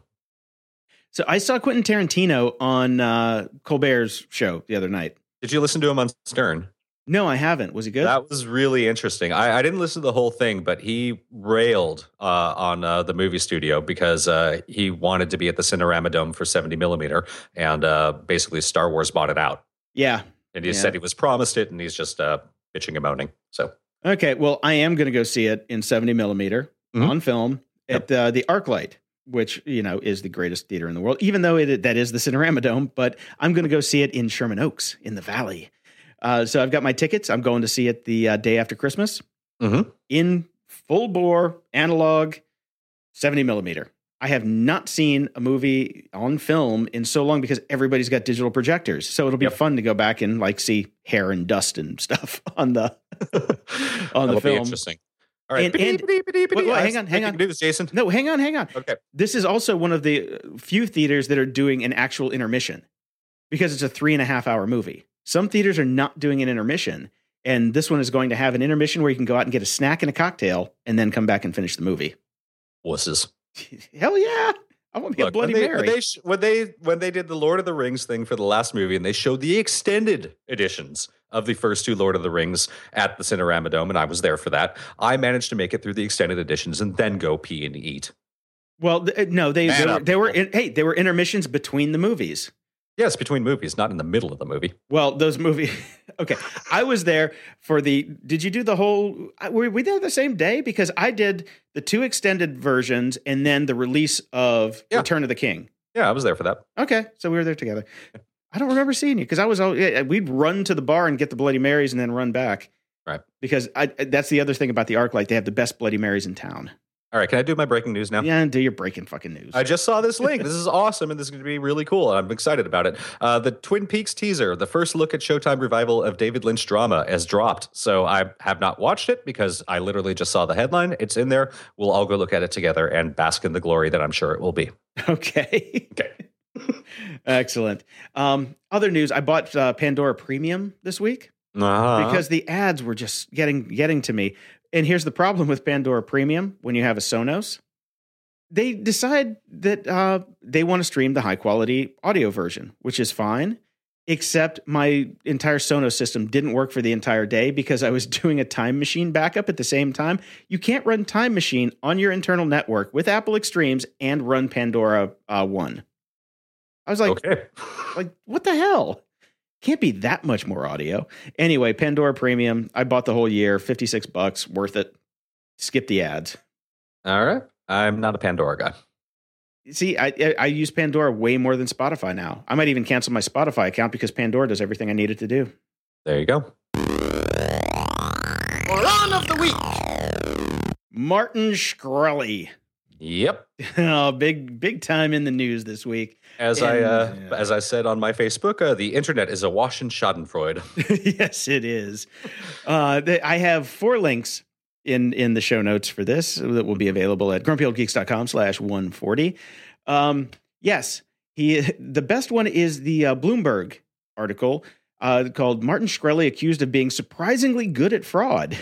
So I saw Quentin Tarantino on uh, Colbert's show the other night. Did you listen to him on Stern? No, I haven't. Was he good? That was really interesting. I, I didn't listen to the whole thing, but he railed uh, on uh, the movie studio because uh, he wanted to be at the Cinerama Dome for seventy millimeter, and uh, basically Star Wars bought it out. Yeah. And he yeah. said he was promised it, and he's just uh, bitching and moaning. So okay, well, I am going to go see it in seventy millimeter mm-hmm. on film at yep. uh, the ArcLight, which, you know, is the greatest theater in the world, even though it that is the Cinerama Dome. But I'm going to go see it in Sherman Oaks in the Valley. Uh, so I've got my tickets. I'm going to see it the uh, day after Christmas mm-hmm. in full bore analog seventy millimeter. I have not seen a movie on film in so long because everybody's got digital projectors. So it'll be yep. fun to go back and like see hair and dust and stuff on the on the film. Be interesting. All right. And, and, wait, wait, hang on, hang on. News, Jason. No, hang on, hang on. Okay. This is also one of the few theaters that are doing an actual intermission because it's a three and a half hour movie. Some theaters are not doing an intermission, and this one is going to have an intermission where you can go out and get a snack and a cocktail and then come back and finish the movie. Wusses. Hell yeah. I want to be Look, a Bloody when they, Mary. When they, when, they, when they did the Lord of the Rings thing for the last movie and they showed the extended editions of the first two Lord of the Rings at the Cinerama Dome, and I was there for that, I managed to make it through the extended editions and then go pee and eat. Well, th- no, they, they were, they were in, hey, they were intermissions between the movies. Yes, between movies, not in the middle of the movie. Well, those movies. Okay, I was there for the. Did you do the whole? Were we there the same day? Because I did the two extended versions and then the release of yeah. Return of the King. Yeah, I was there for that. Okay, so we were there together. I don't remember seeing you because I was. We'd run to the bar and get the Bloody Marys and then run back. Right. Because I, that's the other thing about the ArcLight. They have the best Bloody Marys in town. All right, can I do my breaking news now? Yeah, do your breaking fucking news. I just saw this link. This is awesome, and this is going to be really cool. I'm excited about it. Uh, the Twin Peaks teaser, the first look at Showtime revival of David Lynch drama, has dropped. So I have not watched it because I literally just saw the headline. It's in there. We'll all go look at it together and bask in the glory that I'm sure it will be. Okay. Okay. Excellent. Um, other news, I bought uh, Pandora Premium this week Uh-huh. because the ads were just getting getting to me. And here's the problem with Pandora Premium when you have a Sonos. They decide that uh, they want to stream the high-quality audio version, which is fine, except my entire Sonos system didn't work for the entire day because I was doing a Time Machine backup at the same time. You can't run Time Machine on your internal network with Apple Extremes and run Pandora uh, One. I was like, okay. like, what the hell? Can't be that much more audio. Anyway, Pandora Premium. I bought the whole year, fifty-six bucks, worth it. Skip the ads. All right. I'm not a Pandora guy. See, I, I I use Pandora way more than Spotify now. I might even cancel my Spotify account because Pandora does everything I need it to do. There you go. Moron of the week. Martin Shkreli. Yep. Oh, big big time in the news this week. As And, I uh, yeah. as I said on my Facebook, uh, the internet is awash in Schadenfreude. Yes, it is. Uh, th- I have four links in in the show notes for this that will be available at grumpyoldgeeks.com slash 140. Um, yes, he the best one is the uh, Bloomberg article uh, called Martin Shkreli accused of being surprisingly good at fraud.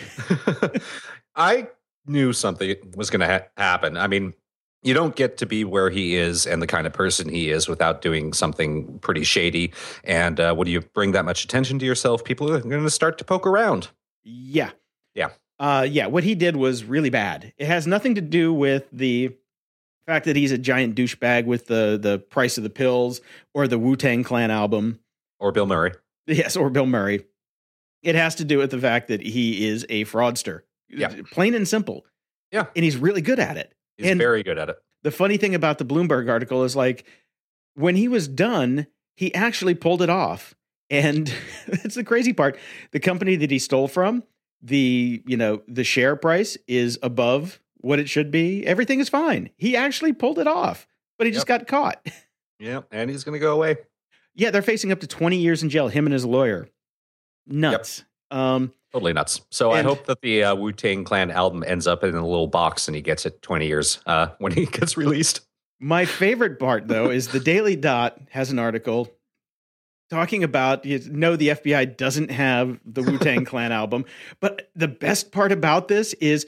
I knew something was going to ha- happen. I mean, you don't get to be where he is and the kind of person he is without doing something pretty shady. And uh, when you bring that much attention to yourself, people are going to start to poke around. Yeah. Yeah. Uh, yeah, what he did was really bad. It has nothing to do with the fact that he's a giant douchebag with the, the price of the pills or the Wu-Tang Clan album. Or Bill Murray. Yes, or Bill Murray. It has to do with the fact that he is a fraudster. Yeah. Plain and simple. Yeah. And he's really good at it. He's And very good at it. the funny thing about the Bloomberg article is like when he was done, he actually pulled it off. And it's the crazy part. The company that he stole from, the, you know, the share price is above what it should be. Everything is fine. He actually pulled it off, but he just Yep. got caught. Yeah. And he's going to go away. Yeah, they're facing up to twenty years in jail, him and his lawyer. Nuts. Um, Totally nuts. So I And- hope that the uh, Wu-Tang Clan album ends up in a little box and he gets it twenty years uh, when he gets released. My favorite part, though, is the Daily Dot has an article talking about, you know, the F B I doesn't have the Wu-Tang Clan album. But the best part about this is,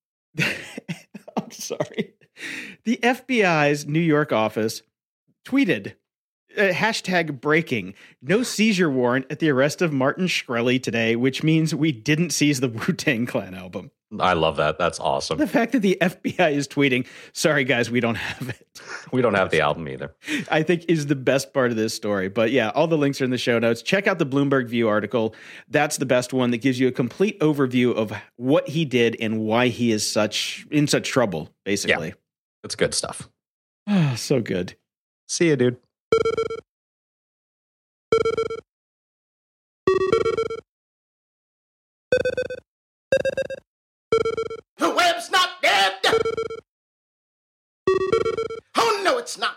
I'm sorry, the F B I's New York office tweeted, uh, hashtag breaking, no seizure warrant at the arrest of Martin Shkreli today, which means we didn't seize the Wu-Tang Clan album. I love that. That's awesome. The fact that the F B I is tweeting, sorry guys, we don't have it, We don't have the album either. I think is the best part of this story. But yeah, all the links are in the show notes. Check out the Bloomberg View article. That's the best one that gives you a complete overview of what he did and why he is such in such trouble, basically. It's good stuff. So good. See you, dude. The web's not dead. Oh, no, it's not.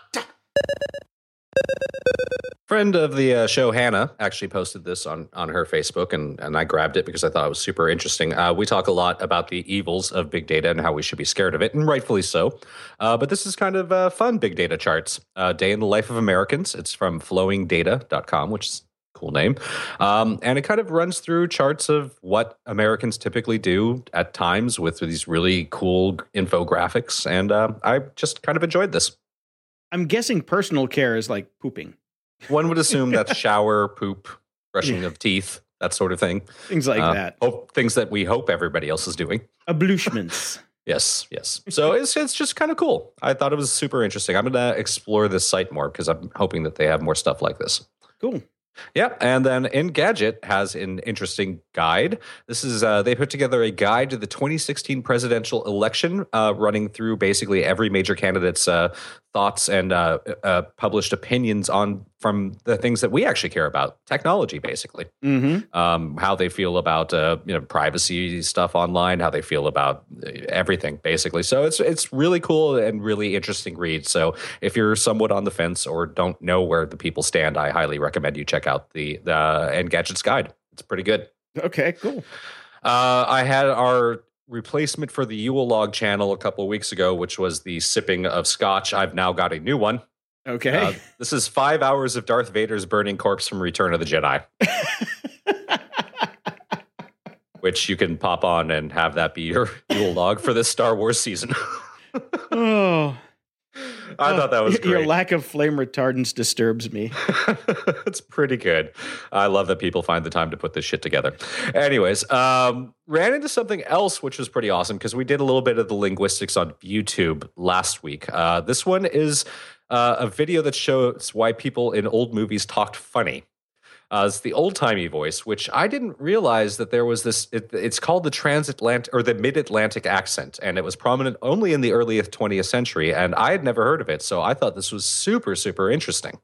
Friend of the uh, show, Hannah, actually posted this on, on her Facebook, and, and I grabbed it because I thought it was super interesting. Uh, we talk a lot about the evils of big data and how we should be scared of it, and rightfully so. Uh, but this is kind of uh, fun big data charts. Uh, Day in the Life of Americans. It's from flowing data dot com, which is a cool name. Um, and it kind of runs through charts of what Americans typically do at times with these really cool infographics. And uh, I just kind of enjoyed this. I'm guessing personal care is like pooping. One would assume that's shower, poop, brushing of teeth, that sort of thing. Things like Uh, that. Hope, things that we hope everybody else is doing. Ablutions. Yes, yes. So it's it's just kind of cool. I thought it was super interesting. I'm going to explore this site more because I'm hoping that they have more stuff like this. Cool. Yeah, and then Engadget has an interesting guide. This is uh, they put together a guide to the twenty sixteen presidential election, uh, running through basically every major candidate's uh, thoughts and uh, uh, published opinions on from the things that we actually care about, technology, basically. Mm-hmm. Um, how they feel about uh, you know privacy stuff online, how they feel about everything, basically. So it's it's really cool and really interesting read. So if you're somewhat on the fence or don't know where the people stand, I highly recommend you check out the the Engadget's Guide. It's pretty good. Okay, cool. Uh, I had our replacement for the Yule Log channel a couple of weeks ago, which was the sipping of scotch. I've now got a new one. Okay. Uh, this is five hours of Darth Vader's burning corpse from Return of the Jedi. Which you can pop on and have that be your Yule Log for this Star Wars season. Oh. I oh, thought that was great. Your lack of flame retardants disturbs me. It's pretty good. I love that people find the time to put this shit together. Anyways, um, ran into something else, which was pretty awesome because we did a little bit of the linguistics on YouTube last week. Uh, this one is uh, a video that shows why people in old movies talked funny. Uh, it's the old-timey voice, which I didn't realize that there was this. It, it's called the transatlantic or the mid-Atlantic accent, and it was prominent only in the early twentieth century. And I had never heard of it, so I thought this was super, super interesting.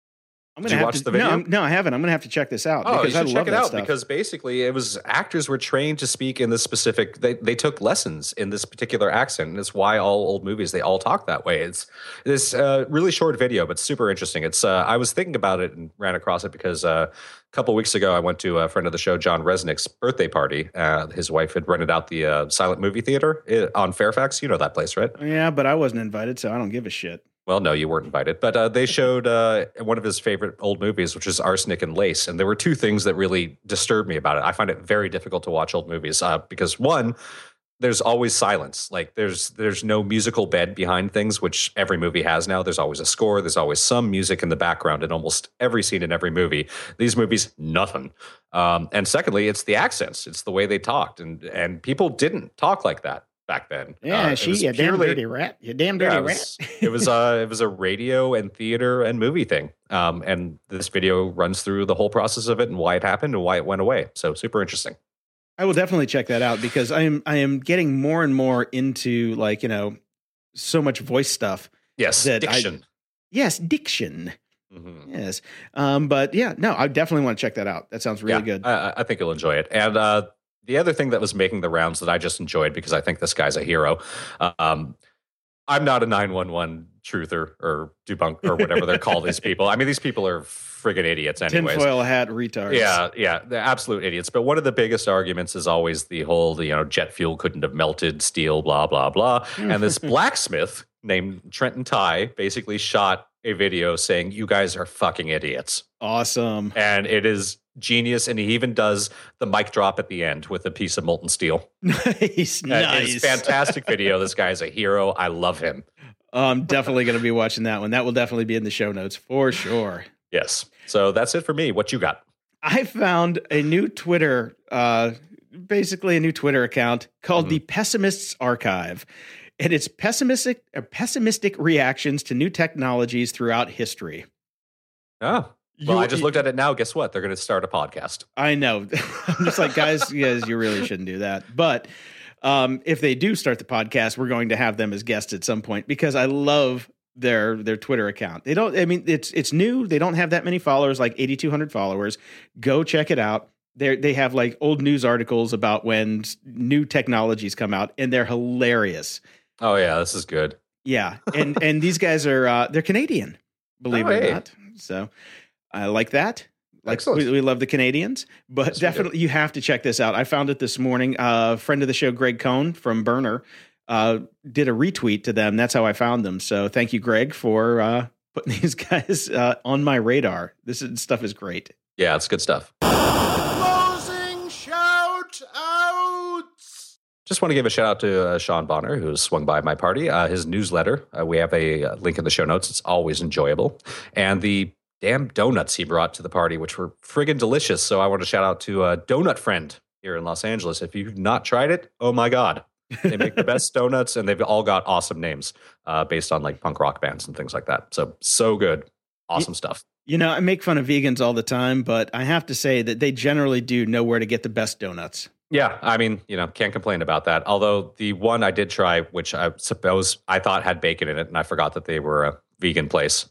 I'm Did gonna you have watch to, the video? No, I'm- no, I haven't. I'm going to have to check this out. Oh, because you should I check love it that out stuff. because basically it was actors were trained to speak in this specific. They they took lessons in this particular accent, and it's why all old movies they all talk that way. It's this uh, really short video, but super interesting. It's uh, I was thinking about it and ran across it because uh, a couple weeks ago I went to a friend of the show, John Resnick's birthday party. Uh, his wife had rented out the uh, silent movie theater on Fairfax. You know that place, right? Yeah, but I wasn't invited, so I don't give a shit. Well, no, you weren't invited. But uh, they showed uh, one of his favorite old movies, which is Arsenic and Lace. And there were two things that really disturbed me about it. I find it very difficult to watch old movies uh, because, one, there's always silence. Like there's there's no musical bed behind things, which every movie has now. There's always a score. There's always some music in the background in almost every scene in every movie. These movies, nothing. Um, and secondly, it's the accents. It's the way they talked. And, and people didn't talk like that back then. Yeah, Uh, she, it was you damn purely- dirty rat. You damn dirty yeah, it rat. was, it was uh it was a radio and theater and movie thing. Um, and this video runs through the whole process of it and why it happened and why it went away. So super interesting. I will definitely check that out because I am I am getting more and more into like, you know, so much voice stuff. Yes, That I- diction. Yes, diction. Mhm. Yes. Um, but yeah, no, I definitely want to check that out. That sounds really Yeah, good. I, I think you'll enjoy it. And uh, the other thing that was making the rounds that I just enjoyed because I think this guy's a hero. Um, I'm not a nine one one truther or debunk or whatever they're called. These people. I mean, these people are friggin' idiots, anyways. Tinfoil hat retards. Yeah, yeah, they're absolute idiots. But one of the biggest arguments is always the whole, you know, jet fuel couldn't have melted steel, blah, blah, blah. And this blacksmith named Trenton Ty basically shot a video saying, you guys are fucking idiots. Awesome. And it is genius. And he even does the mic drop at the end with a piece of molten steel. Nice. Uh, Nice. It's fantastic video. This guy is a hero. I love him. I'm definitely going to be watching that one. That will definitely be in the show notes for sure. Yes. So that's it for me. What you got? I found a new Twitter, uh, basically a new Twitter account called Mhm. the Pessimists Archive. And it's pessimistic, uh, pessimistic reactions to new technologies throughout history. Oh, well, You- I just looked at it now. Guess what? They're going to start a podcast. I know. I'm just like, guys, guys, you really shouldn't do that. But um, if they do start the podcast, we're going to have them as guests at some point because I love their their Twitter account. They don't. I mean, it's it's new. They don't have that many followers, like eighty-two hundred followers. Go check it out. They they have like old news articles about when s- new technologies come out, and they're hilarious. Oh, yeah, this is good. Yeah, and and these guys are uh, they're Canadian, believe Oh, it or hey. not. So I like that. Like Excellent. we, we love the Canadians, but Yes, we do. definitely you have to check this out. I found it this morning. A uh, friend of the show, Greg Cohn from Burner, uh, did a retweet to them. That's how I found them. So thank you, Greg, for uh, putting these guys uh, on my radar. This is, stuff is great. Yeah, it's good stuff. Closing shout outs. Just want to give a shout out to uh, Sean Bonner, who's swung by my party. Uh, his newsletter, uh, we have a uh, link in the show notes. It's always enjoyable. And the damn donuts he brought to the party, which were friggin' delicious. So I want to shout out to uh, Donut Friend here in Los Angeles. If you've not tried it, oh my God. They make the best donuts, and they've all got awesome names uh, based on like punk rock bands and things like that. So, so good. Awesome stuff. You know, I make fun of vegans all the time, but I have to say that they generally do know where to get the best donuts. Yeah, I mean, you know, can't complain about that. Although the one I did try, which I suppose I thought had bacon in it, and I forgot that they were a vegan place. Um,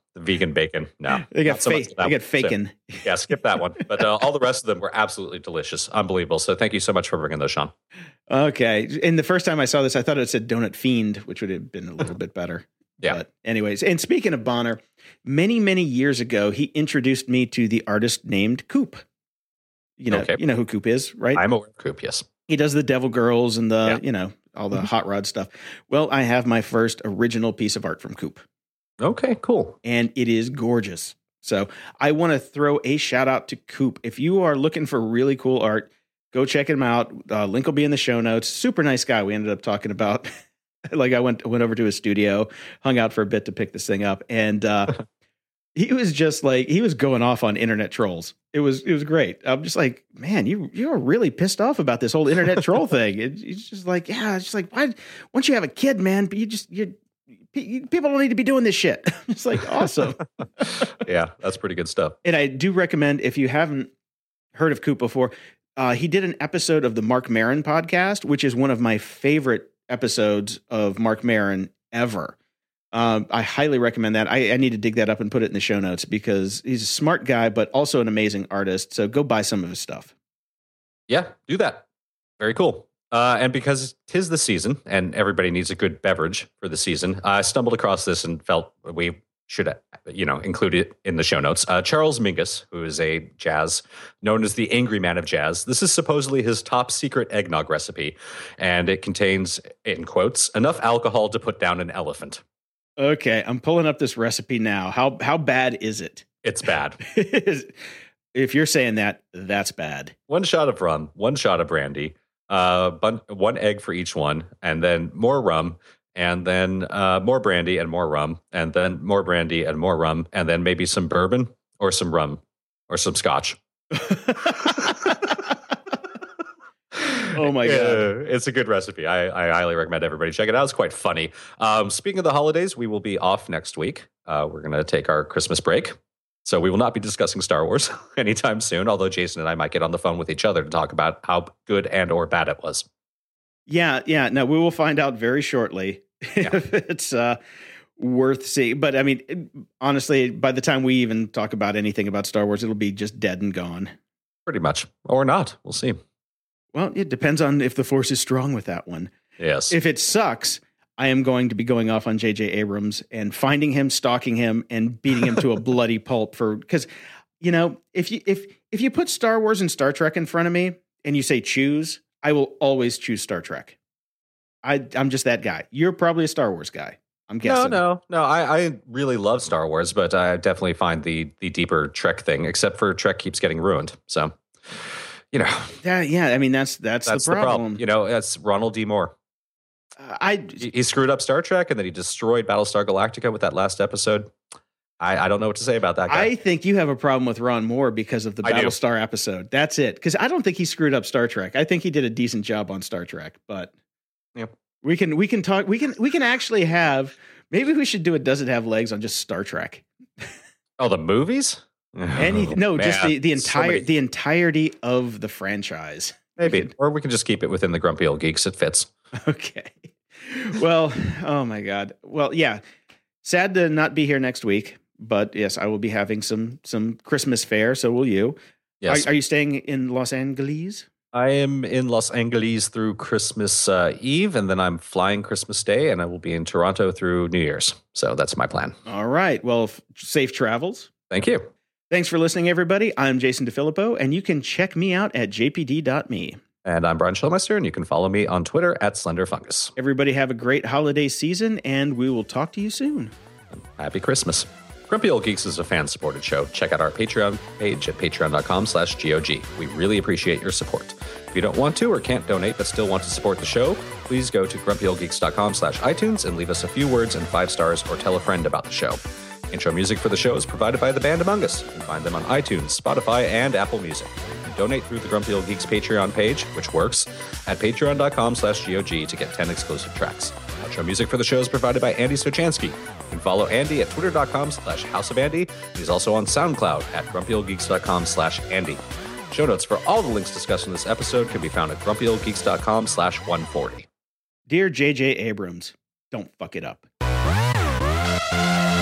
The vegan bacon. No. They got, not so fa- much of that they got one. faking. So, yeah, skip that one. But uh, all the rest of them were absolutely delicious. Unbelievable. So thank you so much for bringing those, Sean. Okay. And the first time I saw this, I thought it said Donut Fiend, which would have been a little bit better. Yeah. But anyways, and speaking of Bonner, many, many years ago, he introduced me to the artist named Coop. You know, Okay. you know who Coop is, right? I'm aware of Coop, yes. He does the Devil Girls and the, Yeah. you know, all the hot rod stuff. Well, I have my first original piece of art from Coop, Okay, cool. and it is gorgeous. So I want to throw a shout out to Coop. If you are looking for really cool art, go check him out. Uh, link will be in the show notes. Super nice guy. We ended up talking about, like I went went over to his studio, hung out for a bit to pick this thing up, and uh, he was just like he was going off on internet trolls. It was it was great. I'm just like, man, you you're really pissed off about this whole internet troll thing. It, it's just like, yeah, it's just like, why? Once you have a kid, man, but you just you people don't need to be doing this shit. It's like awesome. Yeah, that's pretty good stuff. And I do recommend, if you haven't heard of Coop before, uh, he did an episode of the Mark Maron podcast, which is one of my favorite episodes of Mark Maron ever. Um, I highly recommend that. I, I need to dig that up and put it in the show notes because he's a smart guy, but also an amazing artist. So go buy some of his stuff. Yeah, do that. Very cool. Uh, and because 'tis the season and everybody needs a good beverage for the season, I stumbled across this and felt we should, you know, include it in the show notes. Uh, Charles Mingus, who is a jazz, known as the Angry Man of Jazz. This is supposedly his top secret eggnog recipe, and it contains, in quotes, enough alcohol to put down an elephant. Okay, I'm pulling up this recipe now. How how bad is it? It's bad. If you're saying that, that's bad. One shot of rum, one shot of brandy, uh, bun- one egg for each one, and then more rum, and then uh, more brandy and more rum, and then more brandy and more rum, and then maybe some bourbon or some rum or some scotch. Oh my God. Uh, it's a good recipe. I, I highly recommend everybody check it out. It's quite funny. Um, speaking of the holidays, we will be off next week. Uh, we're going to take our Christmas break. So we will not be discussing Star Wars anytime soon, although Jason and I might get on the phone with each other to talk about how good and or bad it was. Yeah, yeah. No, we will find out very shortly Yeah. if it's uh, worth seeing. But I mean, honestly, by the time we even talk about anything about Star Wars, it'll be just dead and gone. Pretty much. Or not. We'll see. Well, it depends on if the Force is strong with that one. Yes. If it sucks, I am going to be going off on J J Abrams and finding him, stalking him, and beating him to a bloody pulp for because, you know, if you if if you put Star Wars and Star Trek in front of me and you say choose, I will always choose Star Trek. I I'm just that guy. You're probably a Star Wars guy. I'm guessing. No, no, no. I, I really love Star Wars, but I definitely find the the deeper Trek thing, except for Trek keeps getting ruined. So, you know, Yeah, yeah. I mean, that's that's, that's the the problem. problem. You know, that's Ronald D. Moore. Uh, I He, he screwed up Star Trek, and then he destroyed Battlestar Galactica with that last episode. I, I don't know what to say about that guy. I think you have a problem with Ron Moore because of the I do. Battlestar episode. That's it. Because I don't think he screwed up Star Trek. I think he did a decent job on Star Trek. But Yeah. we can we can talk. We can we can actually have. Maybe we should do a Does It Have Legs on just Star Trek. Oh, the movies? Any Oh, no, just man. the the So entire many- the entirety of the franchise. Maybe, or we can just keep it within the Grumpy Old Geeks. It fits. Okay. Well, oh my God. Well, yeah. Sad to not be here next week, but yes, I will be having some some Christmas fare. So will you? Yes, Are, are you staying in Los Angeles? I am in Los Angeles through Christmas uh, Eve, and then I'm flying Christmas Day, and I will be in Toronto through New Year's. So that's my plan. All right. Well, f- safe travels. Thank you. Thanks for listening, everybody. I'm Jason DeFilippo, and you can check me out at j p d dot me. And I'm Brian Schulmeister, and you can follow me on Twitter at SlenderFungus. Everybody have a great holiday season, and we will talk to you soon. Happy Christmas. Grumpy Old Geeks is a fan-supported show. Check out our Patreon page at patreon.com slash GOG. We really appreciate your support. If you don't want to or can't donate but still want to support the show, please go to grumpyoldgeeks.com slash iTunes and leave us a few words and five stars or tell a friend about the show. Intro music for the show is provided by the band Among Us. You can find them on iTunes, Spotify, and Apple Music. You can donate through the Grumpy Old Geeks Patreon page, which works, at patreon.com slash GOG to get ten exclusive tracks. Outro music for the show is provided by Andy Stochansky. You can follow Andy at twitter.com slash House of Andy. He's also on SoundCloud at grumpyoldgeeks.com slash Andy. Show notes for all the links discussed in this episode can be found at grumpyoldgeeks.com slash 140. Dear J J Abrams, don't fuck it up.